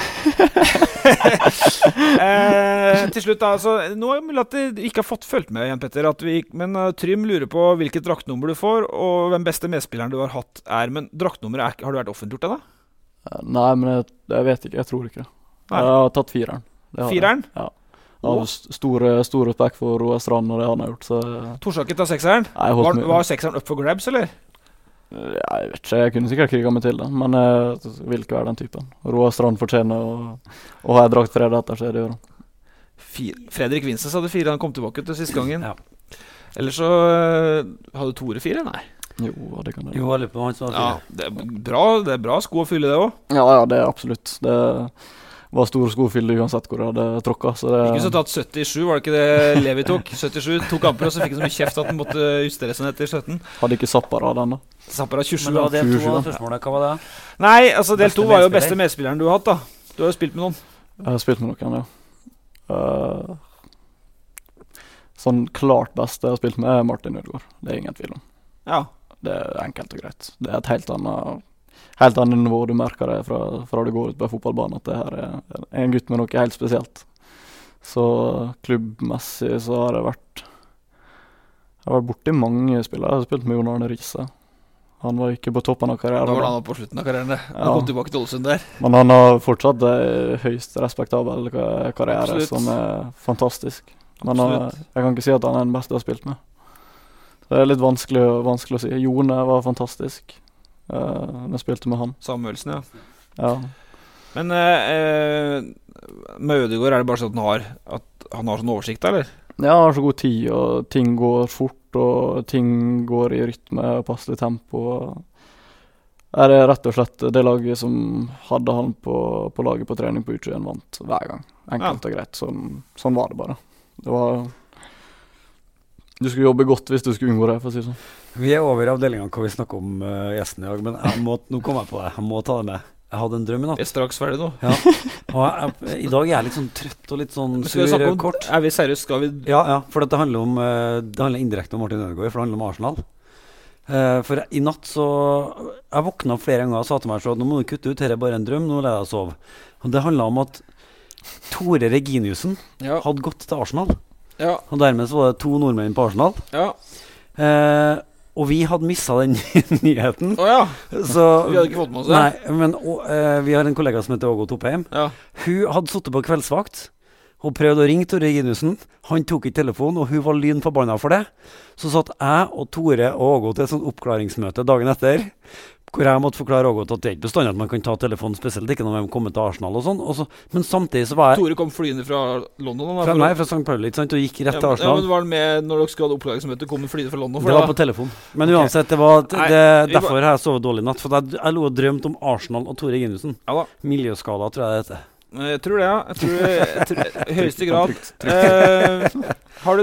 Til slutt da, altså, nå er det mulig at du ikke har fått følt med igjen, Petter, men Trym lurer på hvilket draktnummer du får, og hvem beste medspilleren du har hatt men draktnummeret, har du vært offentliggjort det da? Nei, men jeg vet ikke, jeg tror ikke det. Jeg har tatt 4'eren. 4'eren? Ja. Jeg har stor respekt for Roar Strand og det han har gjort. Torsaket tar 6'eren? Var 6'eren up for grabs, eller? Jeg vet ikke, jeg kunne sikkert kriget meg til det, men jeg vil ikke være den typen. Roar Strand fortjener å ha en drakt fredag etter, så det gjør han. Fredrik Vinsnes hadde 4, han kom tilbake til siste gangen. Ja. Eller så hadde Tore 4, nei. Jo, det kan det. Jo, jeg lurer på han som har 4. Det er bra sko å fylle det også. Ja, det er absolutt. Det var stor skofylle uansett hvor jeg hadde tråkket. Ikke så tatt 77, var det ikke det Levi tok? 77, 2 kamper, og så fikk han så mye kjeft at han måtte justere seg ned til 17. Hadde ikke Zappara den da? Zappara 27. Men da del 2 av spørsmålet, hva var det? Nei, altså del 2 var jo beste medspilleren du har hatt da. Du har jo spilt med noen. Jeg har spilt med noen, ja. Sånn klart beste jeg har spilt med Martin Ødegaard. Det er ingen tvil om. Ja. Det er enkelt og greit. Det er et helt annet nivå. Du merker det fra det går ut på fotballbanen at det her er en gutt med noe helt spesielt. Så klubbmessig så har jeg vært borte i mange spillere. Jeg har spilt med Jon Arne Riise. Han var ikke på toppen av karrieren. Da var han på slutten av karrieren. Han kom tilbake til Ålesund der. Men han har fortsatt høyst respektabel karriere, absolutt. Som er fantastisk. Men jeg kan ikke si at han er den beste jeg har spilt med. Det er litt vanskelig å si. Jone var fantastisk. Jeg spilte med han. Samuelsen, ja. Men med Ødegaard er det bare sånn at han har sånn oversikt, eller? Ja, han har så god tid, og ting går fort, og ting går i rytme og passelig tempo. Det er rett og slett det laget som hadde han på laget på trening på U21 vant hver gang. Enkelt og greit. Sånn var det bare. Du skulle jobbe godt hvis du skulle unngå det, for å si sånn. Vi er over i avdelingen hvor vi snakker om gjesten i dag, men nå kommer jeg på det. Jeg må ta det med. Jeg hadde en drøm i natt. Vi er straks ferdig nå. Ja. Og i dag er jeg litt sånn trøtt og litt sånn sur kort. Er vi seriøst? Skal vi... Ja, for det handler indirekte om Martin Ødegaard, for det handler om Arsenal. For i natt så jeg våkna flere ganger og sa til meg så, nå må du kutte ut, her er bare en drøm, nå lar jeg sove. Og det handlet om at Tore Reginiussen hadde gått til Arsenal. Ja. Og dermed så var det 2 nordmenn på Arsenal. Ja. Og vi hadde misset den nyheten. Så vi hadde ikke fått med oss det. Nei, men vi har en kollega som heter Ågo Topheim. Ja. Hun hadde suttet på kveldsvakt og prøvde å ringe Tore Reginiussen. Han tok ikke telefonen, og hun var lynforbanna for det. Så satt jeg og Tore og Ågo til et sånt oppklaringsmøte dagen etter hvor jeg måtte forklare også at det er ikke bestandig at man kan ta telefonen, spesielt ikke når man kommer til Arsenal og sånn. Men samtidig så var jeg... Tore kom flyende fra London? Fra St. Pauli, ikke sant, og gikk rett til Arsenal. Ja, men var det med når dere skulle ha opplæringsmøte, kom du flyende fra London? Det var på telefon. Men uansett, det var derfor har jeg sovet dårlig natt, for jeg lå og drømt om Arsenal og Tore Ginussen. Ja da. Miljøskala, tror jeg det heter. Jeg tror det, ja. Jeg tror i høyeste grad. Har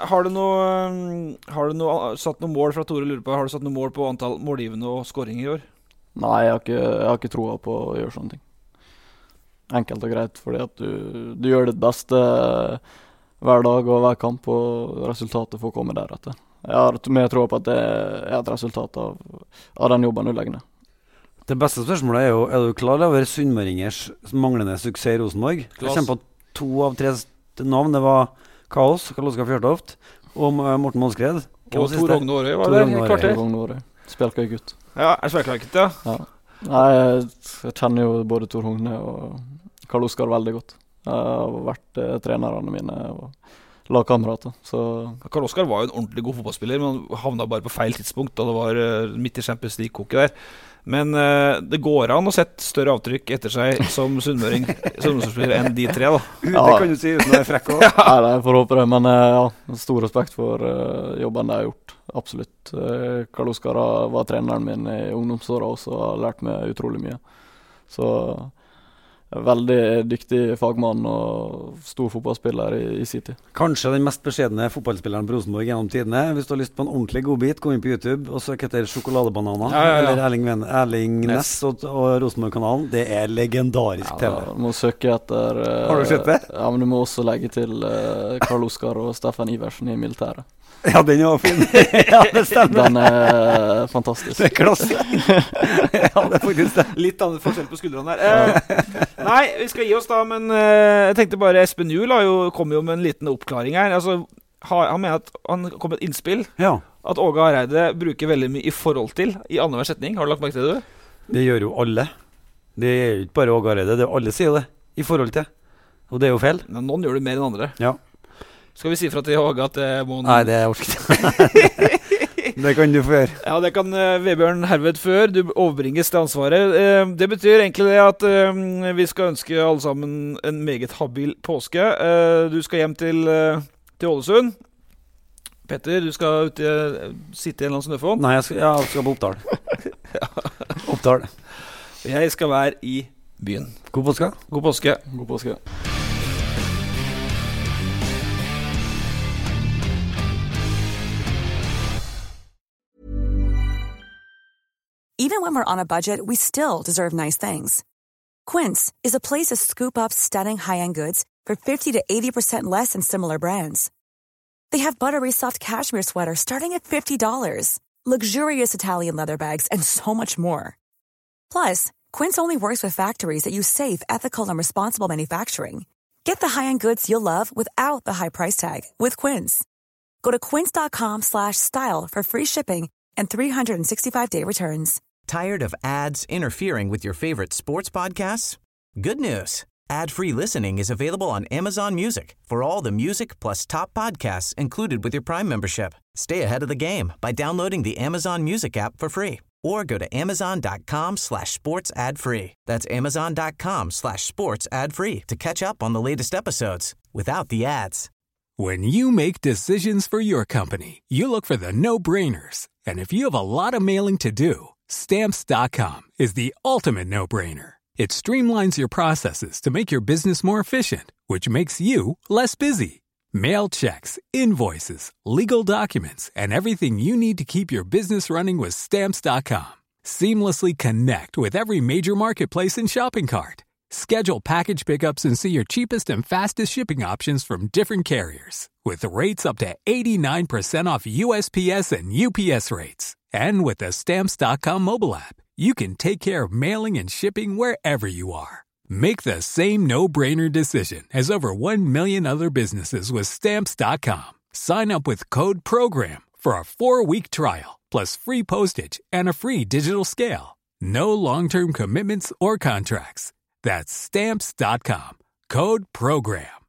du satt noe mål fra Tore lurer på? Har du satt noe mål på antall målgivende og skåringer i år? Nei, jeg har ikke troa på å gjøre sånne ting. Enkelt og greit, fordi at du gjør ditt beste hver dag og hver kamp, og resultatet får komme deretter. Jeg har mer tro på at det er et resultat av den jobben du legger ned. Det beste spørsmålet er jo, er du klar over Sunnmøringers manglende suksess i Rosenborg? Jeg kommer på 2 av 3 navn. Det var Kaos, Karl Oskar Fjørtoft, og Morten Målskred. Og Tor Hogne Årøy var det i kvarter. Tor Hogne Årøy. Spjelkøy gutt. Ja, spjelkøy gutt, ja. Nei, jeg kjenner jo både Tor Hogne og Karl Oskar veldig godt. Jeg har vært trenerne mine og lagkamerater. Karl Oskar var jo en ordentlig god fotballspiller, men han havna bare på feil tidspunkt da det var midt i Champions League-koket der. Men det går an å sette større avtrykk etter seg som sunnmøring enn de 3 da. Det kan du si uten å være frekk også. Nei, jeg får håpe det, men stor respekt for jobben jeg har gjort. Absolutt. Karl Oskar var treneren min i ungdomsåret også, og har lært meg utrolig mye. Så veldig dyktig fagmann og stor fotballspiller i sin tid. Kanskje den mest beskjedne fotballspilleren på Rosenborg gjennom tidene. Hvis du har lyst på en ordentlig godbit, gå inn på YouTube og søk etter Sjokoladebananer. Eller Erling Næss og Rosenborg-kanalen. Det er legendarisk TV. Du må søke etter... Har du sett det? Ja, men du må også legge til Karl Oskar og Steffen Iversen i militæret. Ja, den var fin. Ja, det stemmer. Den er fantastisk. Det er klasse. Ja, det er faktisk det. Litt annet forskjell på skuldrene her. Nei, vi skal gi oss da, men jeg tenkte bare Espen Juhl kom jo med en liten oppklaring her. Altså, han mener at han kom med et innspill. Ja. At Åge Hareide bruker veldig mye i forhold til i annenhver setning. Har du lagt merke til det? Det gjør jo alle. Det er jo ikke bare Åge Hareide, det er alle sier det. I forhold til. Og det er jo feil. Men noen gjør det mer enn andre. Ja. Skal vi si fra til Åge at det må... Nei, det orker ikke. Det kan du få gjøre. Ja, det kan Vebjørn herved før. Du overbringes til ansvaret. Det betyr egentlig det at vi skal ønske alle sammen en meget habil påske. Du skal hjem til Ålesund. Petter, du skal sitte i en eller annen snøfonn. Nei, jeg skal på Oppdal. Ja. Oppdal. Jeg skal være i byen. God påske. God påske. God påske. Even when we're on a budget, we still deserve nice things. Quince is a place to scoop up stunning high-end goods for 50 to 80% less than similar brands. They have buttery soft cashmere sweaters starting at $50, luxurious Italian leather bags, and so much more. Plus, Quince only works with factories that use safe, ethical, and responsible manufacturing. Get the high-end goods you'll love without the high price tag with Quince. Go to quince.com/style for free shipping and 365-day returns. Tired of ads interfering with your favorite sports podcasts? Good news. Ad-free listening is available on Amazon Music for all the music plus top podcasts included with your Prime membership. Stay ahead of the game by downloading the Amazon Music app for free or go to amazon.com/sports ad-free. That's amazon.com/sports ad-free to catch up on the latest episodes without the ads. When you make decisions for your company, you look for the no-brainers. And if you have a lot of mailing to do, Stamps.com is the ultimate no-brainer. It streamlines your processes to make your business more efficient, which makes you less busy. Mail checks, invoices, legal documents, and everything you need to keep your business running with Stamps.com. Seamlessly connect with every major marketplace and shopping cart. Schedule package pickups and see your cheapest and fastest shipping options from different carriers. With rates up to 89% off USPS and UPS rates. And with the Stamps.com mobile app, you can take care of mailing and shipping wherever you are. Make the same no-brainer decision as over 1 million other businesses with Stamps.com. Sign up with code PROGRAM for a 4-week trial, plus free postage and a free digital scale. No long-term commitments or contracts. That's Stamps.com. Code PROGRAM.